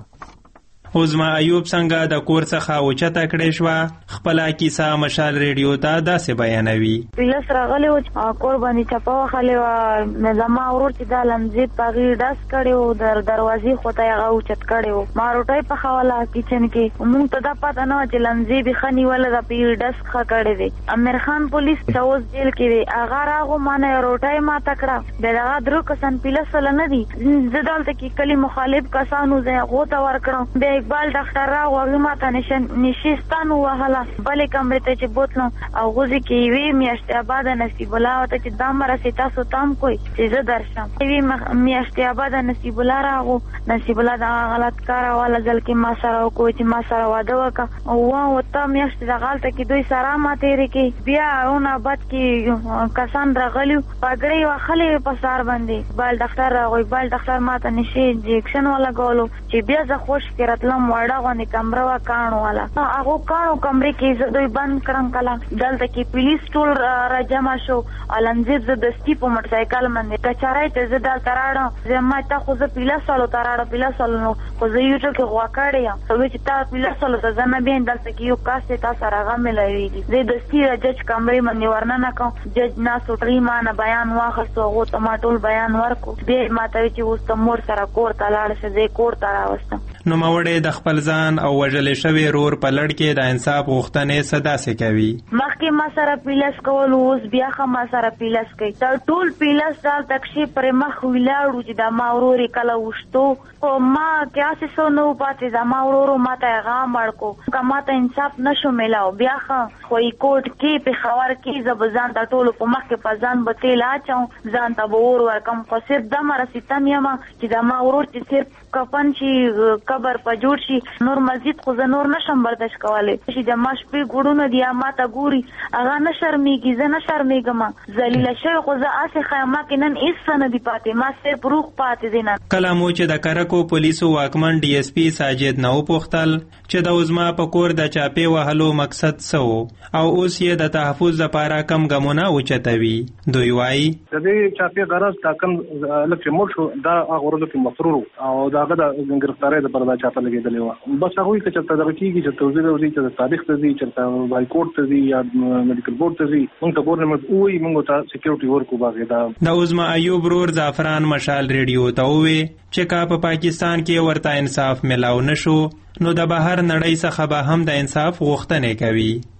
عظما ایوب څنګه د کور څخه اوچته کړې شوه خپله کیسه مشال ریډیو ته داسې بیانوي. پولیس راغلی و کور باندې چپه وهلې وه، زما ورور چې دا لمزید په هغې ډس کړی و، د دروازې خوا ته یې هغه اوچت کړی و، ما روټۍ پخوله کچن کې. مونږ ته دا پته نه وه چې لمزید یې ښه نیولی ده، په یې ډس ښه کړی دی. امیر خان پولیس چې اوس جیل کې دی هغه راغو ما نه روټۍ ماته کړه. بیا د هغه درو کسان پولیس سره نه دي، زه دلته کې کلي مخالف کسانو زه هغو ته ورکړم. بیا اقبال ډاکټر راغو هغې ماته نشستان ووهله بلې کمرې ته چې بوتلم او غوځې کې یوې میاشتې آباده نصیب الله ورته چې دا مرسې تاسو تام کوئ چې زه درشم. یوې میاشتې آباده نصیب الله راغو. نصیب الله دغه غلط کار اوله ځل کې ما سره وکړو چې ما سره واده وکړه او اوته میاشتې دغه هلته کې دوی سره ما تېرې کړې. بیا اون آباد کې کسان راغلي پګړۍ وهلې په سر باندې. اقبال ډاکټر راغو. اقبال ډاکټر ماته نشي انجکشن ولګولو چې بیا زه خوش کې راتلم وړه غوندې کمره وه کاڼو والا. هغو کاڼو کمرې کې زه دوی بند کړم. کله دلته کې پولیس ټول را جمع شو. علمزید زه دستي په موټرسایکل باندې کچارۍ ته زه دلته راړم. زما تا خو زه پیلسالو ته راړم پیلسالو نو خو زه یوټو کې غوا کړی یم. وایي چې تا پیلسالو ته زه نه بیم دلته کې یو کاس دی تا سره هغه میلاویږي. زه دستي د جج کمرې باندې ورننه کړم. جج ناست و ټري ما نه بیان واخیستو هغو ته ما ټول بیان ورکړو. بیا یې ما ته وایي چې اوس ته مور سره کور ته لاړ شه. زه یې کور ته راوستم. نوموړی د خپل ځان او وژلې شوی ورور په لړ کې د انصاف غوښتنې څه داسې کوي. مخکې ما سره پیلس کول اوس بیا ښه ما سره پیلس کوي. دا ټول پیلس دلته کښې پرې مخ ولاړو چې دا ما ورور یې کله وشتو خو ما کې هسې څه نه و پاتې. زما ورورو ما ته یې غام مړ کړو. که ما ته انصاف نه شو میلاو بیا ښه خو کوټ کې پېښور کې زه به ځان ته ټولو په مخ کې په ځان به تیل اچوم ځان ته به اور ورکړم. خو صرف دمه رسیتم یمه چې زما ورور چې صرف کفن شي قبر په جوړ شي نور مزید خو زه نور نشم برداشت کولی چې د ما شپې ګوړونه دي یا ما ته ګوري هغه نه شرمېږي زه نه شرمېږم. ذلیله شوې خو زه هسې ښیم ما کې نن هېڅ څه نه دي پاتې. ما صرف روح پاتې دی نن. کله مو چې د کرکو پولیسو واکمن ډي اس پي ساجد نه وپوښتل چې د عظما په کور د چاپې وهلو مقصد څه و او اوس یې د تحفظ لپاره کم ګامونه اوچتوي. دوی وایي د دې چاپې غرض دا کم لږ چې مړ شو دا هغه ورځو کې مسرور او د هغه د ګرفتارۍ دپاره دا چاپه لګېدلې وه. بس هغوی که چېرته دغه کېږي چېرته وزیر ځي چېرته تاریخ ته ځي چېرته های کورټ ته ځي یا میډیکل بورډ ته ځي موږ ته ګورنمنټ ووایي موږ ته سیکیورټي ورکړو. باغې د عظما ایوب ورور زعفران مشال ریډیو ته ووی چې که په پاکستان کې ورته انصاف ملاو نشو نو د بهر نړۍ څخه به هم د انصاف غوښتنې کوي.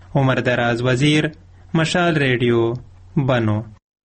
عمر دراز وزیر، مشال ریډیو، بنو.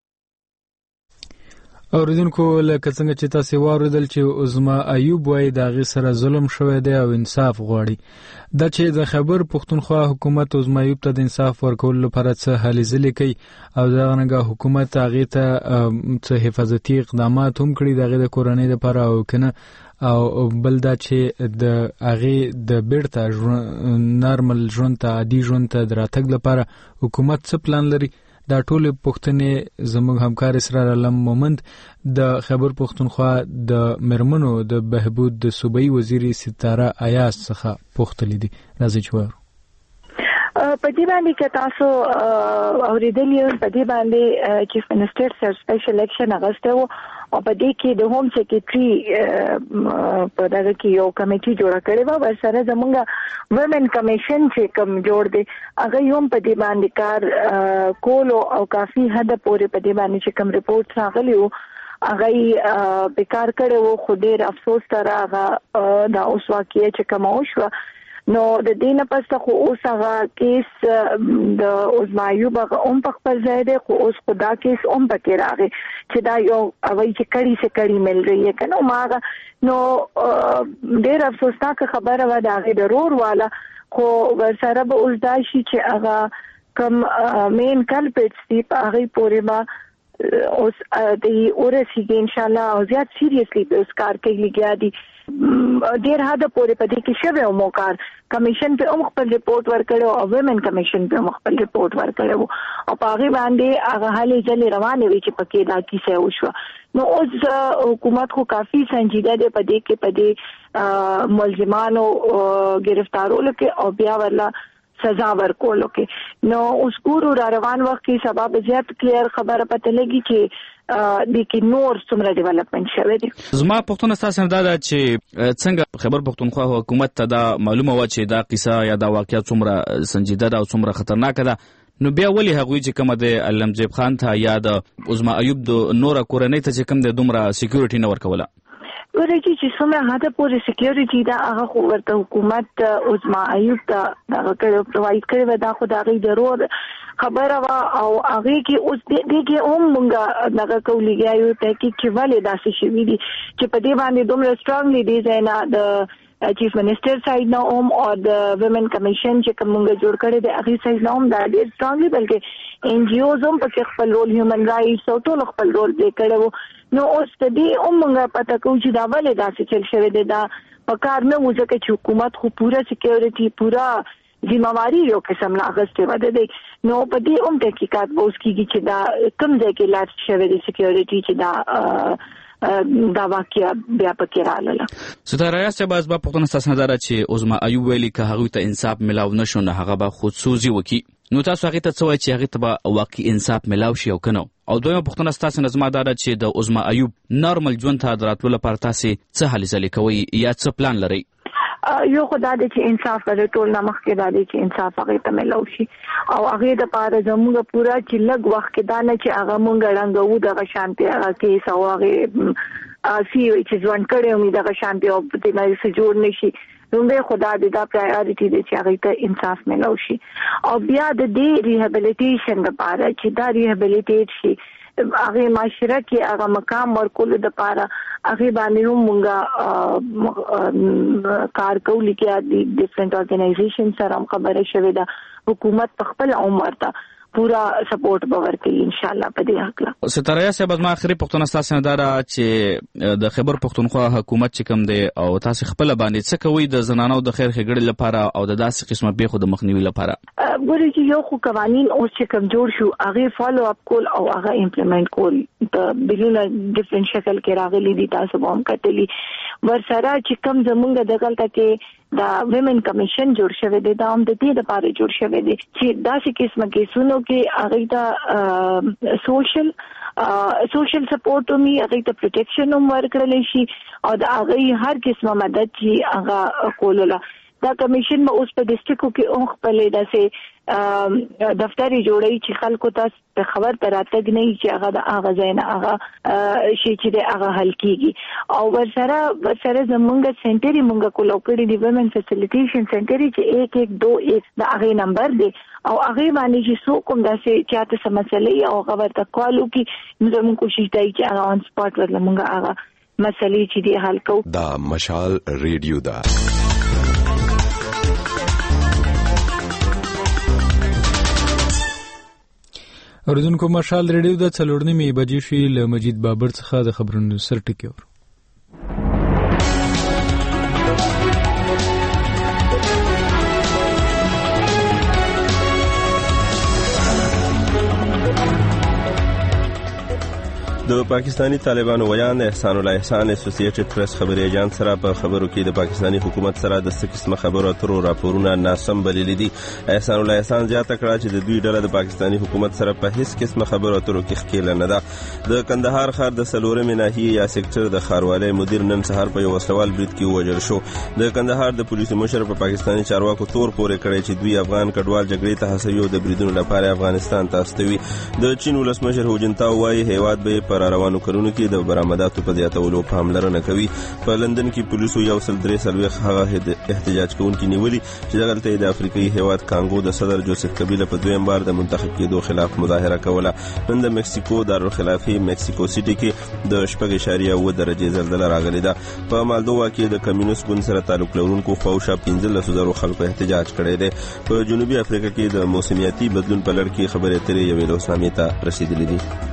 اوریدونکو لکه څنګه چې تاسو واوریدل چې عظما ایوب وایي د هغې سره ظلم شوی دی او انصاف غواړي. دا چې د خیبر پښتونخوا حکومت عظما ایوب ته د انصاف ورکولو لپاره څه هلې ځلې کوي او دغه حکومت هغې ته څه حفاظتي اقدامات هم کړي د هغې د کورنۍ لپاره او کنه، او بل دا چې د هغې د بیرته نارمل ژوند ته، عادي ژوند ته د راتګ لپاره حکومت څه پلان لري. دا ټولې پوښتنې زموږ همکار اسرار علم مومند د خیبر پښتونخوا د میرمنو د بهبود د صوبایي وزیرې ستاره ایاز څخه پوښتلې دي. راځئ چې وارو په دې باندې کې تاسو اوریدلی یو په دې باندې چیف منسٹر سر سپیشل اکشن اغسته وو او په دې کې د هوم سیکریټري په دغه کې یو کمیټي جوړه کړې و ورسره زمونږ وومن کمیشن چې کوم جوړ دی هغه یو په دې باندې کار کولو او کافي حد پورې په دې باندې چې کوم ریپورت راغلی وو هغه بیکار کړو. خو ډېر افسوس سره هغه دا اوس واقعي چې کوم وشو نو د دینه پسته خو اوس هغه کیس د عظما ایوب هم په خپل ځای دی، خو اوس خدا کیس هم پکې راغی چې دا یو اوی چې کړي سے کړي مل رہی ہے کنه ماغه. نو ډېر افسوسناک خبره و د هغې ضرور والا، خو ورسره به اوس دا شي چې هغه کم مین کلپټس دي په هغې پورې به اوس د ورسیږي انشاءالله او زیات سیریسلی په اوس کار کوي لګیا دي. ډېر حد پورې په دې کې شوی او موکار کمیشن په هم خپل ریپورت ورکړو او ویمن کمیشن په هم خپل ریپورت ورکړو او په هغې باندې هغه هلې ځلې روانې وي چې پکې دا کیسه وشوه. نو اوس حکومت خو کافي سنجیده دی په دې کې، په دې ملزمانو گرفتارولو کې او بیا ورله سزا ورکولو کې. نو اوس ګورو را روان وخت کې سبب زیات کلیر خبره پته لګي چې د کې نور څومره ډیولپمنٹ شوی دی. زما پوښتنه ستاسو نه ده چې څنګه خیبر پښتونخوا حکومت ته دا معلومه و چې دا قصه یا دا واقعیت څومره سنجیده ده او څومره خطرناکه ده، نو بیا ولې هغوی چې کومه د علمجیب خان ته یا د عظما ایوب د نوره کورنۍ ته چې کوم د دومره سکیورټي نه ورکوله؟ ورته چې څومره حد پورې سکیورټي دا هغه خو ورته حکومت عظما ایوب ته هغه پرووایډ کړی دا خو د هغې ضرور خبره وه او هغې کې اوس دې کې هم مونږ دغه کولیږیا یو تحقیق چې ولې داسې شوي دي چې په دې باندې دومره سټرانګلی دی ځای نه د چیف منسٹر سایډ نه هم او د ویمن کمیشن چې کوم مونږ جوړ کړی دی هغې سایډ نه هم دا ډېر سټرانګلی بلکې ان جی اوز هم پکې خپل رول هیومن رایټس او ټول خپل رول پلی کړی وو. نو اوس د دې هم مونږ پته کوو چې دا ولې داسې چل شوی دی. دا په کار نه و ځکه چې حکومت خو پوره سکیورټي پوره ذمہواری یو قسم لا اغسطه وده دی. نو په دې هم تحقیقات به اوس کېږي چې دا کوم ځای کې لاس شوی دی سکیورټي چې دا واقعیا بیا پکې راغله. ستاره صاحب از با پښتون ستاسو نظر چې عظما ایوب ویلي که هغوی ته انصاف ملاو نشو نه هغه به خودسوزي وکړي، نو تاسو هغې ته څه وایئ چې هغې ته به واقعي انصاف ملاو شي او که نه؟ او دویمه پوښتنه ستاسو نه زما دا ده چې د عظما ایوب نارمل ژوند ته د راتلو لپاره تاسې څه هلې ځلې کوئ یا څه پلان لرئ؟ یو خو دا دی چې انصاف ولې ټول نه مخکې دا دی چې انصاف هغې ته میلاو شي او هغې دپاره زموږ پوره چې لږ وخت کې دا نه چې هغه مونږ ړنګوو دغه شانتې هغه کیس او هغې سی چې ژوند کړی وي دغه شانتې او په دې باندې څه جوړ نه شي. لومړی خو دا دی دا پرایورټي دی چې هغې ته انصاف میلاو شي او بیا د دې ریهبلیټیشن دپاره چې دا ریهبلیټیټ شي هغې معاشره کې هغه مقام ورکولو دپاره هغې باندې هم مونږ کار کوو. لکه ډفرنٹ ارګنایزیشن سره هم خبره شوې ده، حکومت په خپل عمر ته پورا سپورټ به ورکوي انشاءالله په دې هکله. ستاره صاحب زما آخري پوښتنه ستاسو نه دا ده چې د خیبر پښتونخوا حکومت چې کوم دی او تاسو خپله باندې څه کوئ د زنانو د خیر ښېګړې لپاره او د داسې قسمه پیښو د مخنیوي لپاره؟ ګورئ چې یو خو قوانین اوس چې کوم جوړ شو هغې فالو اپ کول او هغه امپلیمنټ کول د بلونه ډفرنټ شکل کې راغلي دي، تاسو به هم کتلي. ورسره چې کوم زمونږ دغلته کې دا ویمن کمیشن جوړ شوی دی دا هم د دې لپاره جوړ شوی دی چې داسې قسمه کیسونو کې هغې ته سوشل سپورټ هم هغې ته پروټیکشن هم ورکړلی شي او د هغې هر قسمه مدد چې هغه کولو له دا کمیشن به اوس په ډسټرکو کې هم خپلې داسې دفتر جوړي چې خلکو ته خبر تراتګ نه چې هغه د هغه ځای نه هغه شي چې د هغه حل کیږي او ورسره زمونږ سنټري مونږ کولو کړی دی وومن فیسیلیټیشن سنټري چې 1121 د هغه نمبر دی او هغه باندې چې څوک کوم داسې چاته سمسلې او هغه ورته کالو کې زموږ کوشش دی چې هغه اون سپاټ ورته مونږ هغه مسلې چې دی حل کوو. دا مشال ریډیو دا اوریدونکو مشال ریډیو د 4:30 بجې شي له مجید بابر څخه د خبرونو سرټکی اور. د پاکستانی طالبانو ویان احسان الله احسان اسوسییټډ پریس خبري اجانس سره په خبرو کې د پاکستانی حکومت سره د قسمه خبرو اترو راپورونه ناسم بللي دي. احسان الله احسان زیاته کړه چې د دوی ډله د پاکستانی حکومت سره په هیڅ قسمه خبرو اترو کې ښکیل نه ده. د کندهار ښار د سلورمې ناحیې یا سېکټر د ښاروالۍ مدیر نن سهار په یو وسلوال برید کې ووژل شو. د کندهار د پولیسو مشر په پاکستانی چارواکو تور پورې کړی چې دوی افغان کډوال جګړې ته هڅوي او د بریدونو لپاره افغانستان ته استوي. د چین ولسمشر هوجنتاو وايي هیواد به پر روانو کړونکو کې د برآمداتو په زیاتولو پاملرنه کوي. په لندن کې پولیسو یو سل 3 هغه احتجاج کوونکي نیولي چې دغلته د افریقایي هیواد کانګو د صدر جوزف کبیله په دویم بار د منتخب کېدو خلاف مظاهره کوله. نن د مکسیکو دارالخلافه مکسیکو سټي کې د 4.9 درجه زلزلہ راغلې ده. په مالدووا کې د کمیونست ګوند سره تعلق لرونکو خواوشا 15,000 خلکو احتجاج کړی دی. په جنوبي افریقا کې د موسمیاتي بدلون په لړ کې خبرې اترې یوې لوسنامې ته رسیدلې دي.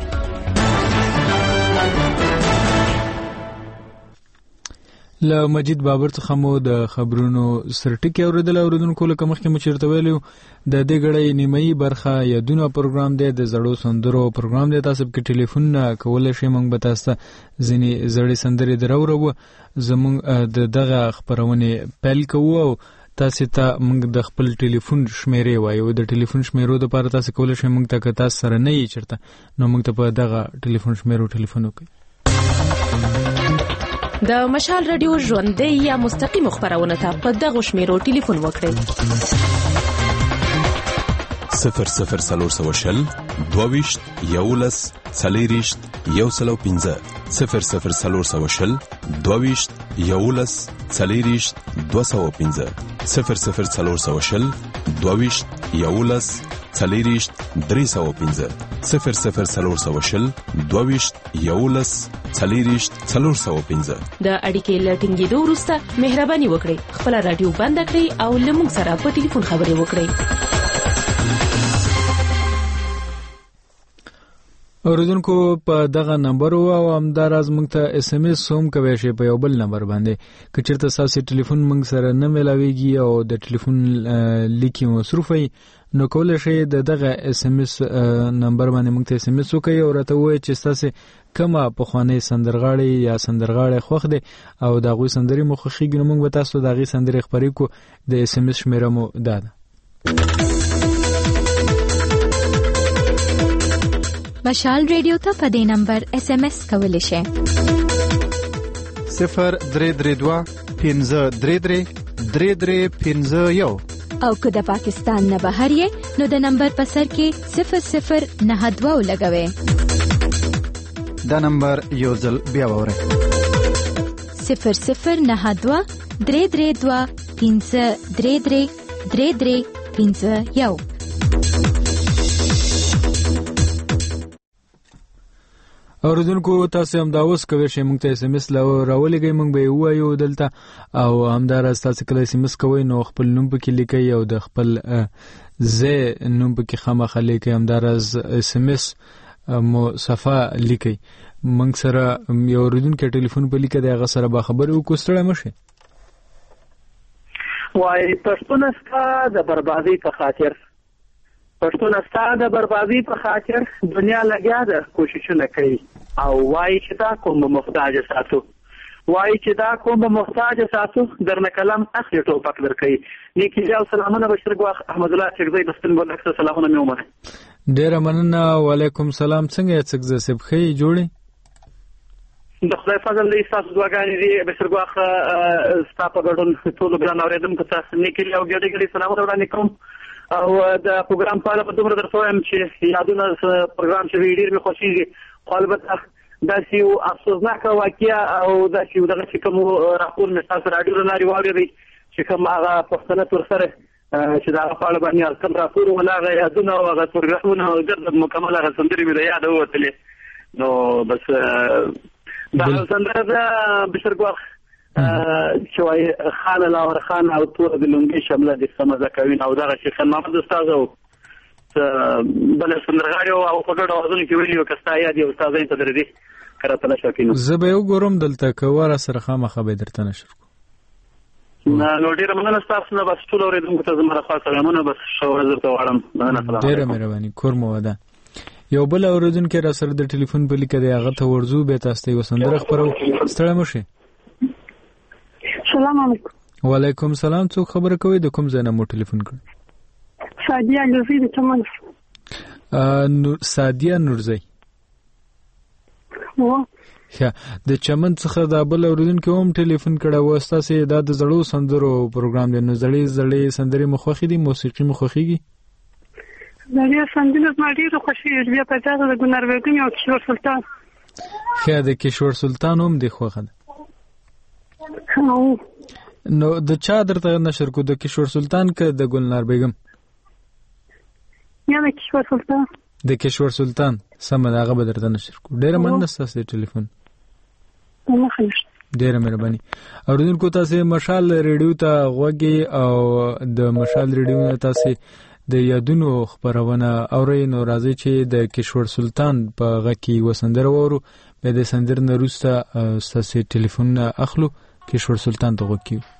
له مجید بابر څخه مو د خبرونو سرټکی اوریدل. اوریدونکو لکه مخکې مو چیرته ویلو د دې غړې نیمایي برخه یادونه پروګرام دی د زړو سندرو پروګرام دی. تاسو په ټلیفون کولای شئ موږ به تاسو ځینې زړې سندرې درورو زموږ دغه خبرونه پیل کوو او تاسو ته موږ د خپل ټلیفون شمیرې وایو. د ټلیفون شمیرو لپاره تاسو کولای شئ موږ ته تاسو سره نه یې چرته نو موږ ته په دغه ټلیفون شمیرو ټلیفون وکړئ. د مشال رادیو ژوندۍ یا مستقیم خبرونه ته په دغه شمیرو ټلیفون وکړئ. 0040 22 11 40 115 0040 22 11 40 215 0040 22 11 40 315 0040 22 11 40 415. د اړیکې لټینګېدو وروسته مهرباني وکړئ خپل رادیو بند کړئ او له موږ سره په ټلیفون خبرې وکړئ. اوریدونکو په دغه نمبر او همداراز موږ ته اس ام اس هم کوي شي په یو بل نمبر باندې که چیرته تاسو ټلیفون موږ سره نه ملاويږي او د ټلیفون لیکي مصرف وي نو کولای شئ دغه اس ام اس نمبر باندې موږ ته اس ام اس وکړئ او راته وایي چې تاسو کومه په خوانې سندرغاړي یا سندرغاړي خوښ دي او دا غوي سندري مخخيږي نو موږ به تاسو دغه سندري خبرې کو د اس ام اس شمیره مو داده. مشال ریډیو ته په دې نمبر اس ام اس کولی شئ 0332 1533 3351 او که د پاکستان نه بهر یې نو د نمبر په سر کې 0092 لګوئ. دا نمبر یو ځل بیا وره 0092 332 1533 3351. اوریدونکو تاسو هم دا اوس کوي چې موږ ته اس ام اس راولېږئ موږ به وایو دلته او همداراز تاسو کله اس ام اس کوئ نو خپل نوم پکې لیکئ او د خپل ځای نوم پکې خامخا لیکئ. همداراز اس ام اس مو صفه لیکئ. موږ سره یو اوریدونکو ټلیفون په لیکه دی هغه سره به خبرې وکړو. ستړی مشئ. وای پښتون ستا د بربادي په خاطر پښتون ستا د بربادي په خاطر دنیا لګیا ده کوششونه کوي او وای چې دا کوم محتاج ساتو وای چې دا کوم محتاج ساتو درنه کلام اخلي ټوپک درکې نیکی جاو سلامونه بشیر ګواخ احمد الله چغزی بستن ګل اکثر سلامونه مې ومنه. ډیر مننه. وعلیکم سلام. څنګه چغزی صاحب خې جوړي د خدای فضل دې تاسو دعاګانې دي بشیر ګواخ ستا په ګډون ټول ګران اوریدم که تاسو نیکی او ګډي ګډي سلامونه وړاندې کوم او د پروګرام په اړه په دومره درته وایم چې یادونه پروګرام چې ډېر مې خوښېږي، خو البته داسې یو افسوسناکه واقعه او داسې یو دغه چې کوم راپور مې تاسو راډیو له لارې واورېدی چې کوم هغه پښتنه تور سره چې د هغه په اړه باندې کوم راپور ولا هغه یادونه او هغه پروګرامونه او ګرد مکمل هغه سندرې مې د یاده ووتلې. نو بس دا سندره ده بشرګوخ چې وایي خان لاور خان او تور د لونګۍ شمله د سمزه کوي او دغه چې خان محمد استاد او بل سندرغاړي او په ډېر اوازونه کې ویلي که ستا یاد یو استاد ته درځي کراته نشو کینو زه به یو ګورم دلته کواره سره خامخا به درته نشر کو نو ډېره مننه ستاسو نه بس ټول اورېدونکو ته زما لخوا سلامونه بس ښه ورځ درته غواړم. ډېره مهرباني کور مو وده. یو بل اورېدونکی را سره د ټلیفون په لیکه دی هغه ته ورځو به تاسو ته یو سندره خبرو ستړی مه شئ. سلام علیکم. وعلیکم سلام. څوک خبره کوي د کوم ځای نه مو ټلیفون کړی؟ سعدیه نورزی د چمن. سعدیه نورزی ښه د چمن څخه د بل اورېدونکي هم ټلیفون کړی و. ستاسې دا د زړو سندرو پروګرام دی نو زړې سندرې مو خوښې دي؟ موسیقي مو خوښېږي؟ زړې سندرې زما ډېرې خوښېږي. بیا په ځای د ګلنار بیګم او کشور سلطان. ښه د کشور سلطان هم دې خوښه ده؟ نو د چا درته نشر کو، د کشور سلطان که د ګلنار بیګم؟ یا د کشور سلطان. د کشور سلطان سمه ده، هغه به درته نشر کو. ډېره مننه ستاسو د ټلیفون. ډېره مهرباني. اورېدونکو تاسې مشال ریډیو ته غوږ او د مشال ریډیو نه تاسې د یادونو خبرونه اورئ. نو راځئ چې د کشور سلطان په غږ کې یوه سندره واورو، بیا د سندرې نه وروسته ستاسې ټلیفونونه اخلو. کشور سلطان ته غوږ کیو.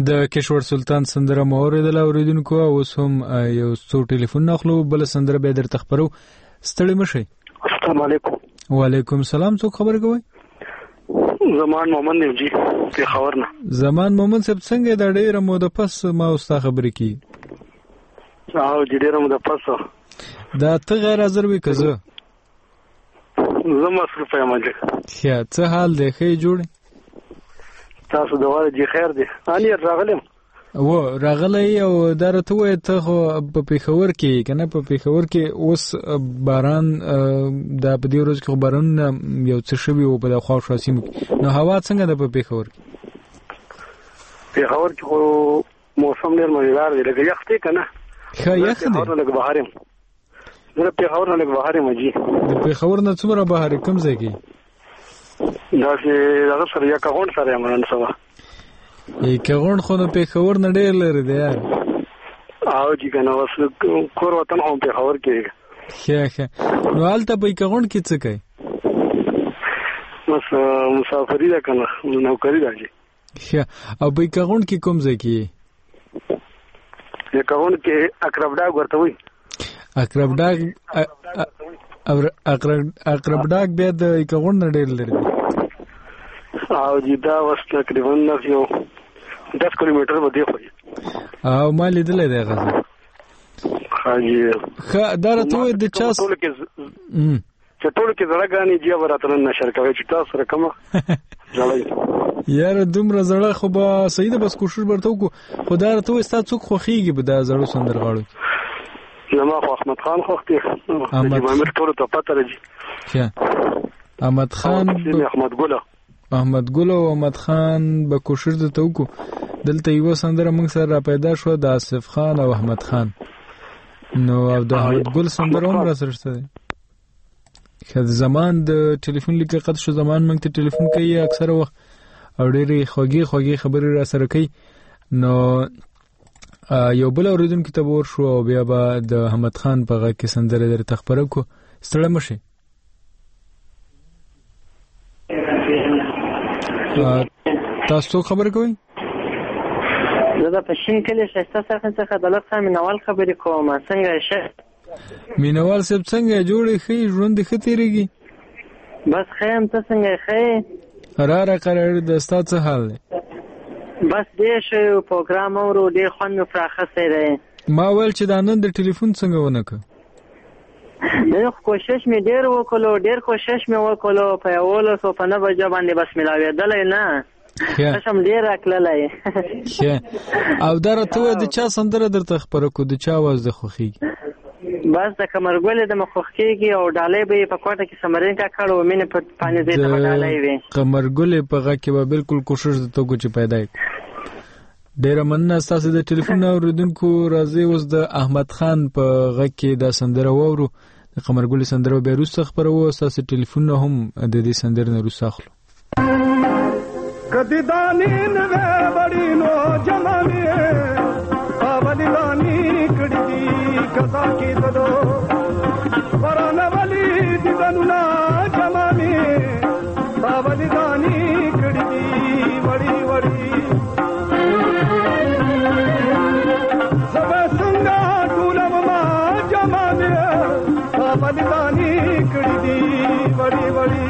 د کشور سلطان سندره موریدل اوریدونکو اوس هم یو څو ټلیفون نخلو بل سندره به درته خبرو ستړي مشي. السلام علیکم. وعلیکم السلام. څوک خبر کوي؟ زمان محمد نیوجی په خبرنه. زمان محمد صاحب څنګه د ډیره موده پس ما اوسه خبرې کی؟ او ډیره موده پس دا ته غیر حاضر وې کزه زما مصروف یم ماجه. ښه څه حال دی؟ ښه جوړ تاسو دوه جی خیر دی. اني راغلم و راغلی او درته وای ته په پیښور کې کنه په پیښور کې اوس باران د په دې ورځ کې باران یو څه شوی او په خوا شاسي نو هوا څنګه ده په پیښور کې؟ پیښور کې موسم ډېر مزیدار دی لکه یخ دی کنه. ښه یخ دی. لکه بهارم زه پیښور نه لکه بهارم جی. د پیښور نه څومره بهار کم ځای کې؟ دا چې هغه سره یا کاغون سره یم نن سبا. کاغون خو نه پیښور نه ډېر لري دی یار. او جی کنه اوس کور وطن هم پیښور کې. ښه نو هلته په کاغون کې څه کوي؟ بس مسافري ده کنه نوکری ده جی. ښه او په کاغون کې کوم ځای کې؟ کاغون کې اقرب ډاګ ورته وي. اقرب ډاګ بیا د کاغون نه ډېر لري. او جی دا وس تقریبا یو 10 کیلومتر به دی خو. او ما لیدلې دی غزه. حاجی خا درته د چا ټول کې زړګانی جی وراتن نشر کوي چې تاسو سره کومه ځلای یار دومره زړه خو به صحیح ده بس کوشش ورته وکړو. خدای راته وستا څوک خوخیږي به دا زړه سندرغاړو. زما خو احمد خان خوختي امیر ټول ته پته راځي. ښه احمد خان احمد ګل او احمد خان به کوشش دته وکړو. دلته یو سندره موږ سره را پیدا شو د آصف خان او احمد خان نو او د احمد ګل سندره هم را سره شته. خد زمان د ټلیفون لیکه قد شو زمان موږ ته ټلیفون کوي اکثر وخت او ډېری خوږی خبرې را سره کوي. نو یو بل اوریدونکو ته ور شو او بیا به د احمد خان په غږ کې سندره درته خبره کو. ستړی مشي. تاسو خبر کوئ؟ زه د پښین کلی شایسته څخه د لږ مینوال خبرې کوم. څنګه شه مینوال صاحب څنګه جوړې ښې ژوند ښه تېرېږي؟ بس ښه یم. ته څنګه ښه را قرار د ستا څه حال دی؟ بس ډېر ښه پروګرام اورو ډېر خوند مې پراخستی دی. ما ویل چې دا نن د ټلیفون څنګه ونه کړ؟ نه کوشش مې ډېر وکړو په 11:09 بجو باندې بس ملاوېدلی نه شم ډېر راکللی. او دا راته وایه د چا سندره درته خپره کړو؟ د چا اواز د خوښېږي؟ بس د قمرګلې د مې خوښېږي او ډالۍ به یې په کوټه کې سمرین کاکړ او مینې په پانې ځای ته به ډالۍ وي. قمرګلې په غږ کې به بالکل کوشش درته وکړو چې پیدا یې ډېره مننه ستاسو د ټلیفون اورېدونکو. راځئ اوس د احمد خان په غږ کې دا سندره واورو. د قمرګلې سندره بیا وروسته خپروو. ستاسو ټلیفونونه هم د دې سندرې نه وروسته اخلو. کدی دانی نوے بڑی نو جمانی پاولی دانی کڑی کسا کی ددو پران ولی دیدنونا جمانی پاولی دانی کڑی بڑی بڑی سب سنگا ٹولم ما جمانی پاولی دانی کڑی بڑی بڑی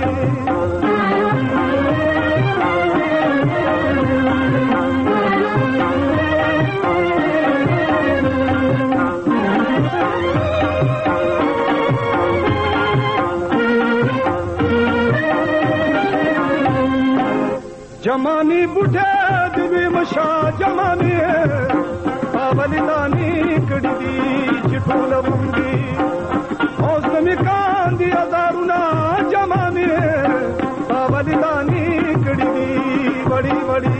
जमानी बुढ़े दिवी मशा जमानी पावली दानी कड़ी चिटूल बुंदी मौसमी कांदी अदारुना जमानी पावली दानी कड़ी बड़ी बड़ी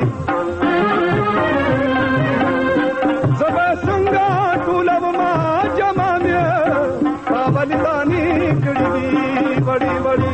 जब संगा टूलब मा जमानी पावली दानी कड़ी बड़ी बड़ी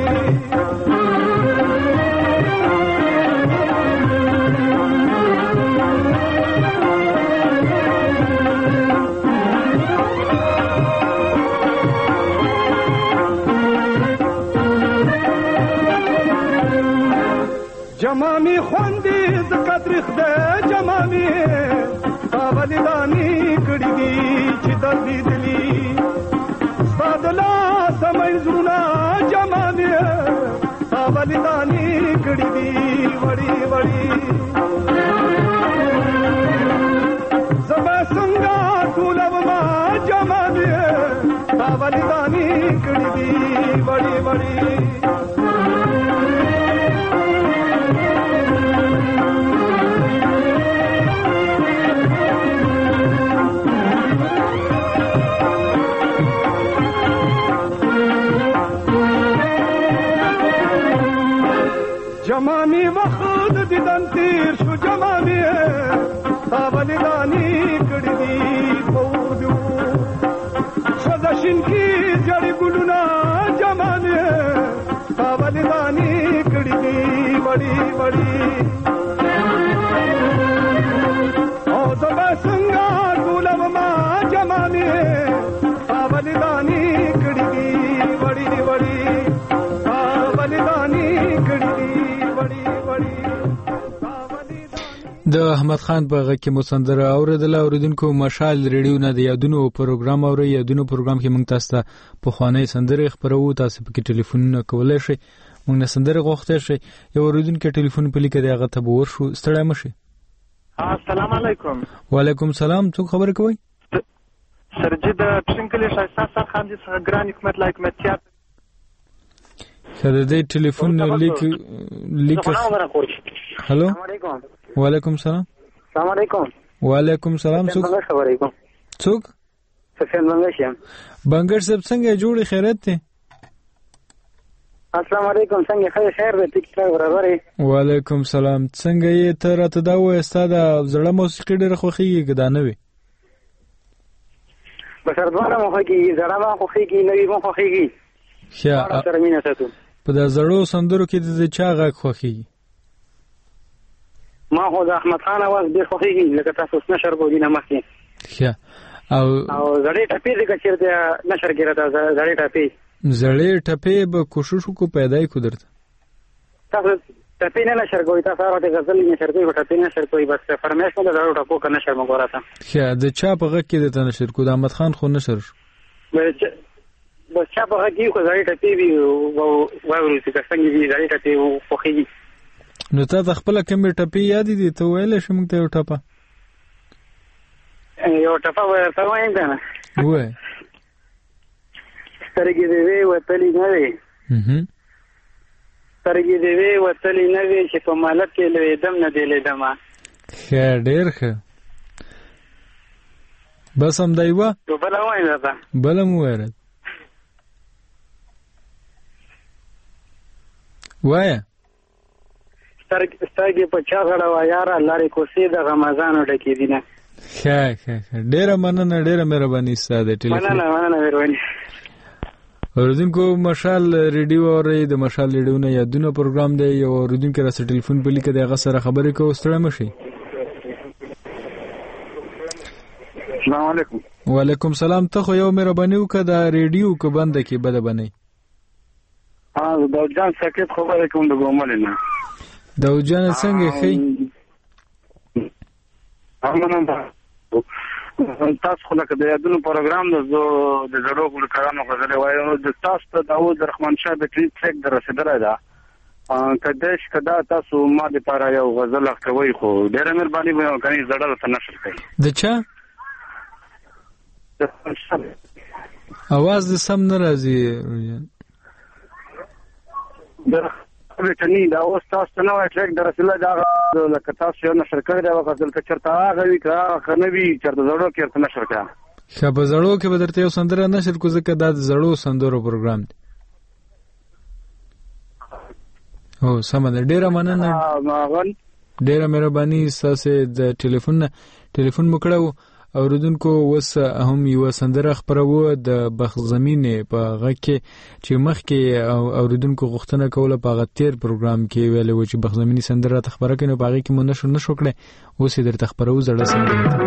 جمامي خوندې د قدرخ د جمامي تاولداني کړي دي چې د لیدلي صادلا سمای زړه جمامي تاولداني کړي دي وړي وړي زما څنګه ټولو ما جمامي تاولداني کړي دي وړي وړي جمامي وخت دیدن تیر شو جمامي تاولداني کړي دي پودو سداشین کی جړې ګلونه جمامي تاولداني کړي دي وړي وړي او زما څنګه ټولو ما جمامي تاولداني کړي دي وړي وړي تاولداني کړي دي د احمد خان په غږ کې مو سندره اوریدله. اوریدونکو مشال ریډیو نه د یادونو پروګرام اوري. یادونو پروګرام کې موږ تاسو ته په خوانې سندره خبرو. تاسو په کې ټلیفونونه کولای شئ، موږ نه سندره غوښته شئ. یو اوریدونکو ټلیفون په لیکه دی هغه ته ور شو. ستړی مشه. السلام علیکم. وعلیکم السلام. څوک خبر کوي؟ سرجید ټینګلی شایسته سر خان دي څنګه ګران حکمت لایک متیا کله دې ټلیفون لیک هلو وعلیکم السلام. السلام علیکم. وعلیکم السلام. څوک سفیان بنگش یم. بنگش صاحب څنګه جوړی خیرت ته؟ السلام علیکم. څنګه خیر دې ټیک ټاک برابر یې؟ وعلیکم السلام. څنګه یې ته راته دا وې استاد زړه موسیقي ډېر خوخیږي که دا نه وي؟ بسر دواړه مو خوښیږي، زړه ما خوښیږي، نوي مو خوښیږي. ښه سره مینه ساتو. په دا زړو سندرو کې د چا غږ خوښیږي؟ ما خو د احمد خان اواز ډېر خوښیږي لکه تاسو نشر کوئ نه مخکې. ښه او زړې ټپې دې که چېرته نشر کې راته زړې ټپې ټپې به کوشش وکړو پیدا یې کړو درته. تاسو ټپې نه نشر کوئ، تاسو راته غزل نشر کوئ، ټپې نشر کوئ، بس فرمایش مو د زړو ټپو که نشر مو راته. ښه د چا په غږ کې درته نشر کړو؟ د احمد خان خو نشر شو. بس چا په غږ کې خو زړې ټپې وي واورو چې که څنګه وي زړې ټپې خوښېږي. نو تا ته خپله کومې ټپې یادې دي؟ ته ویلی شې موږ ته یو ټپه؟ یو ټپه به درته ووایم که نه؟ ووایه. سترګې دې وې وتلې نه وې، سترګې دې وې وتلې نه وې چې په مالت کې لوېدم نه دې لیدمه. ښه ډېر ښه. بس همدا یوه؟ نو بله ووایم درته؟ بله مو ووایه. وایه. سترګې په چا غړوه یاره لارې کوڅې د غمازانو ډکې دي نه. ښه ښه ښه ډېره مننه، ډېره مهرباني ستا د ټلیفون. مننه مهرباني. اوریدونکو مشال ریډیو اورئ. د مشال ریډیو نه یادونه پروګرام دی. یو اوریدونکي راسره ټلیفون په لیکه دی، هغه سره خبرې کوو. ستړی مه شئ. السلام علیکم. وعلیکم السلام. ته خو یو مهرباني وکړه دا ریډیو که بنده کړې بده به نه وي. داودجان ساکت خبرې کوم د ګوملې نه. داودجان څنګه ښې؟ تاسو خو لکه د یادونو پروګرام د زړو ګلوکارانو غزلې وایو، د تاسو ته داود رحمان شاه بیټري ټریک در رسېدلی ده. که دا تاسو ما دپاره یو غزل کوئ خو ډېره مهرباني به کنې زړه درته نشر کوي. د چا؟ اواز دې سم نه راځي. دا اوس تاسو ته نوی ټریک در رسېدلی ده، هغه لکه تاسو یو نشر کړی دی هغه غزل که چېرته هغه وي که هغه نه وي چېرته زړو کې ورته نشر کړه. ښه په زړو کې به درته یو سندره نشر کړو ځکه دا د زړو سندرو پروګرام دی. هو سمه ده. ډېره مننه، ډېره مهرباني ستاسې د ټلیفون مو کړی و. اوریدونکو اوس هم یوه سندره خپروه د بخت زمینې په غږ کې چې مخکې اوریدونکو غوښتنه کوله په هغه تیر پروګرام کې ویلی و چې بخت زمینې سندره راته خپره کړي، نو په هغې کې مو نشو کړی. اوس یې درته خپروو زړه سندره ته.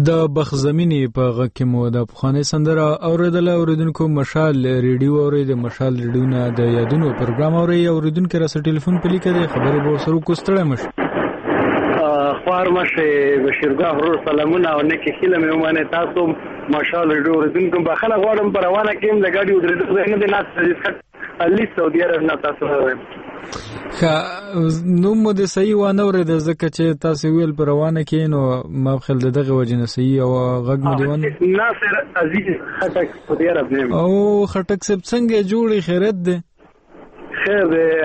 د بخزمینې په غږ کې مو د پخوانۍ سندره اوریدله. اوریدونکو مشال ریډیو اورید، مشال ریډیو نه د یادونو پروګرام اوري. اوریدونکو را سره ټلیفون په لیکه دی خبرې به سره کوستړی مش خوار مشه بشیرګاه ورور سلامونه او نیکی خیله مې ومنه. تاسو مشال ریډیو اوریدونکو بخښنه غواړم پر روانه کېم د ګاډي ودرېدو نه دی ناست لیست سعودي عرب نه تاسو وایم نو مو د صحیح وانه ورید ځکه چې تاسو ویل پر روانه کې نو ما خپل دغه وجنه صحیح او غږ مو دیوان ناصر عزیز خټک سعودي عرب نیم او خټک سب څنګه جوړی خیرت ده خیر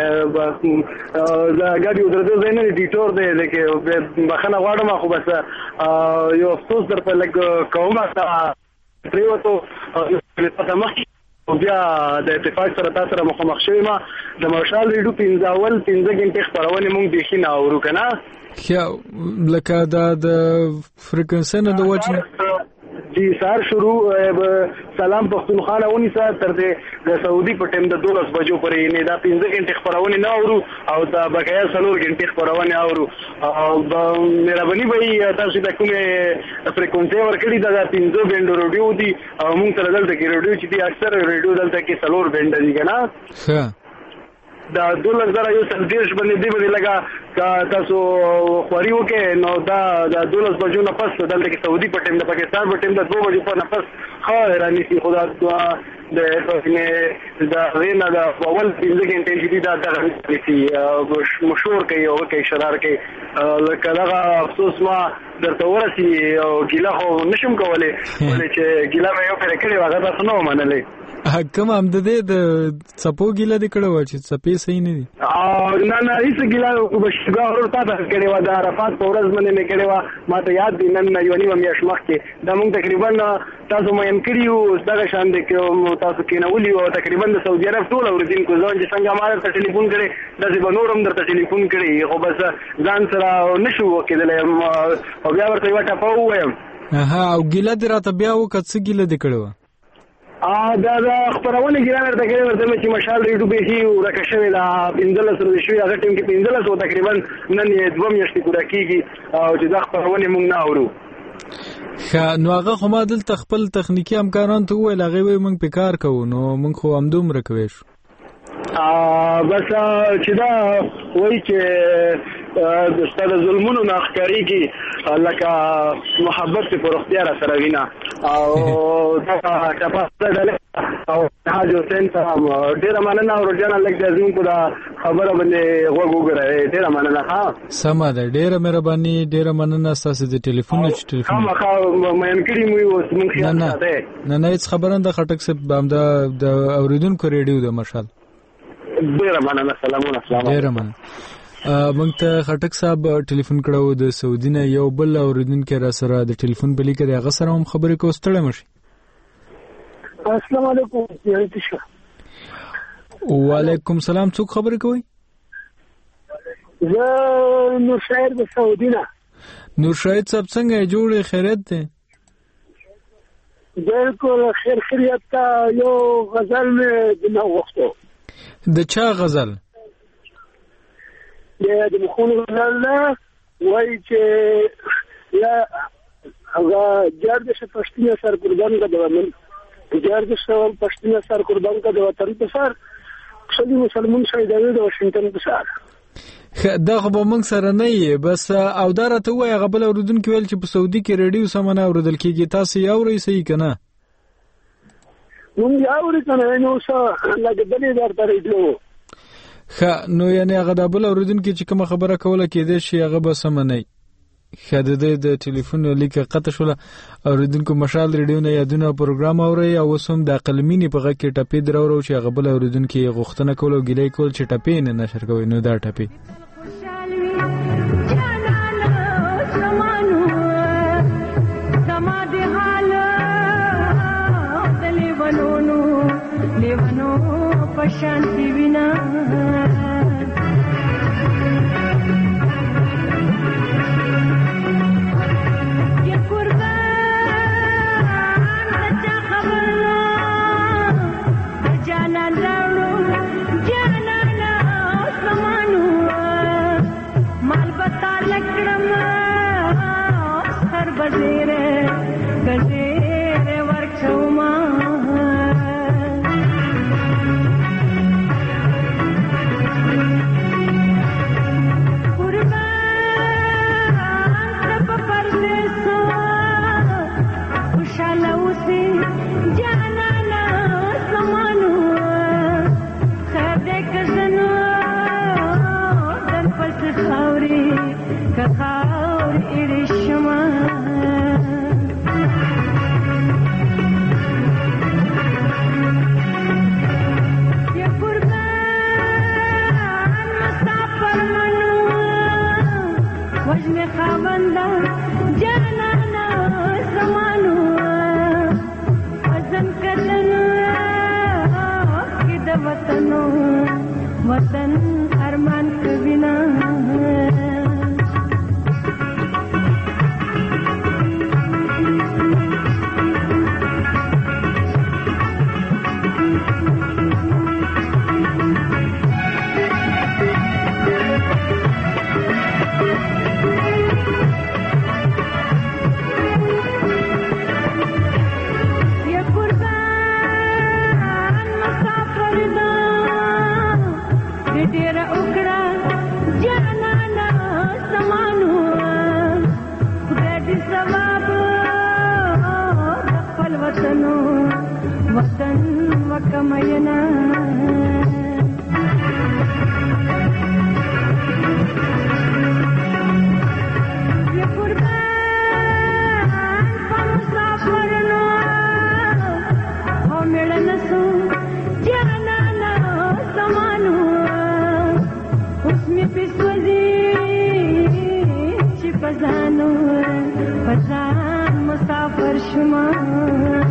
دا ګاډي ودرېدو زینې ډیټور دی چې بخنه غواړم خو بس یو افسوس در په لګ کومه تا پریوتو په مخ بیا د اتفاق سره تاسو سره مخامخ شوی ما د مارشال ریډیو 15 غنټې خبرونه مونږ د خینه اورو کنه خیا لکه د فریکوئنسي نه د وجه جی سار شروع سلام پښتونخوا ونی سره تر د سعودي په ټیم د 12 بجو پرې نه دا 15 غنټې خبرونه نه اورو او دا بقایا 3 غنټې خبرونه اورو او مهرباني به تاسو د کومه فریکوئنسي ورکړي دا 15 بند ریډیو دي او موږ سره دلته کې ریډیو چې دي اکثر ریډیو دلته کې 3 بند دي کنه ښه دا 2030 باندې دی باندې لگا تاسو خوري وکې نو دا 12 بجو نه پس دلته کې سعودي په ټیم د پاکستان په ټیم د 2 بجو په نفس خو رانی سي خدا د پښنه دا وینا دا اول 15 غنټې چې دا د مشهور کوي او کوي شرار کوي لکه دا افسوس ما درته ورسي او ګیلا خو نشم کولای چې ګیلا مې یو پر کړی واغه تاسو نو منلې کوم هم د دې د څپو ګیله د کړه و چې څپې صحیح نه دي نه هیڅ ګیله بشګه ورور تاسو کړي و د عرفات په ورځ باندې نه کړي و ما ته یاد دي نن یو نیمه میاشت مخکې دا موږ تقریبا تاسو مې کړیو دغه شان دي کې تاسو کې نه ولي او تقریبا د سعودي عرب ټول اوریدونکو ځان چې څنګه ما ته ټلیفون کړي د بنورم درته ټلیفون کړي خو بس ځان سره نشو کېدل او بیا ورته وټه په وایم او ګیله دې راته بیا وکړه څه ګیله دې کړه دا خبرونه ګرانه ورته کوي ورته چې مشال ریډیو به هي ورکه شوی دا 15 سره شوی هغه ټیم کې 15 تقریبا نن یې 2 میاشتې پوره کیږي او چې دا خبرونه موږ نه اورو نو هغه خو ما دلته خپل تخنیکی امکانات ته ویل هغه وي موږ په کار کوو نو موږ خو همدوم رکوي شو بس چې دا وایي چې د ستاسو ظلمونو نه ښکاریږي لکه محبت په روغتیا را سره وینا او دا کپاسټه او حاج حسین صاحب ډیر مننه او رجانا لګ د زوم کو دا خبره باندې وګورئ ډیر مننه ها سم ده ډیر مهرباني ډیر مننه تاسو د ټلیفون ما مې کړی مو موږ خیال ساته نه هیڅ خبره د خټک صاحب هم د اوریدونکو ریډیو د مشال ډیر مننه سلامونه ډیر مننه موږ ته خټک صاحب ټلیفون کړو د سعودي نه یو بل اوریدونکو را سره د ټلیفون په لیکه هغه سره هم خبرې کوستړې مشي السلام علیکم وعلیکم السلام څوک خبرې کوي زه نور شاعر د سعودي نه نور شاعر صاحب څنګه جوړ خیرت ده بالکل خیریت تا یو غزل مې نه وختو د چا غزل د مخونو غزل نه وای چې یا هغه جردش پښتنه سر قربان کا دوامن جردش پښتنه سر قربان کا د وطن په سر شلی مسلمان شهیدوي د واشنگټن په سر دا خو به موږ سره نه یې بس او دا راته وایي هغه بل اورېدونکي ویل چې په سعودي کې ریډیو سمه نه اورېدل کېږي تاسو یې اورئ صحیح که نه مونږ یې اورئ که نه نو څه لګېدلې درته ریډیو ښه نو یعنې هغه دا بل اورېدونکي چې کومه خبره کوله کېدای شي هغه به سمه نه وي ښه د دې د ټلیفون لیکه قطع شوله اورېدونکو مشال ریډیو نه یادونه پروګرام اورئ او اوس هم د عقلمینې په غږ کې ټپې در اورو چې هغه بل اورېدونکي یې غوښتنه کوله او ګیله یې کول چې ټپې نه نشر کوئ نو دا ټپې शांति बिना ये कुर्बान बच्चा खबरना जाना लाड़ो जाना ना समानु माल बता लकड़म हर बजेरे وطنو وطن ارمان کوینا वतन वकमयना ये कुर्बान मुसाफरनो हो मिलनसु जाना समानु उसमें पिसवजी चिपजानो पजान मुसाफर शुमा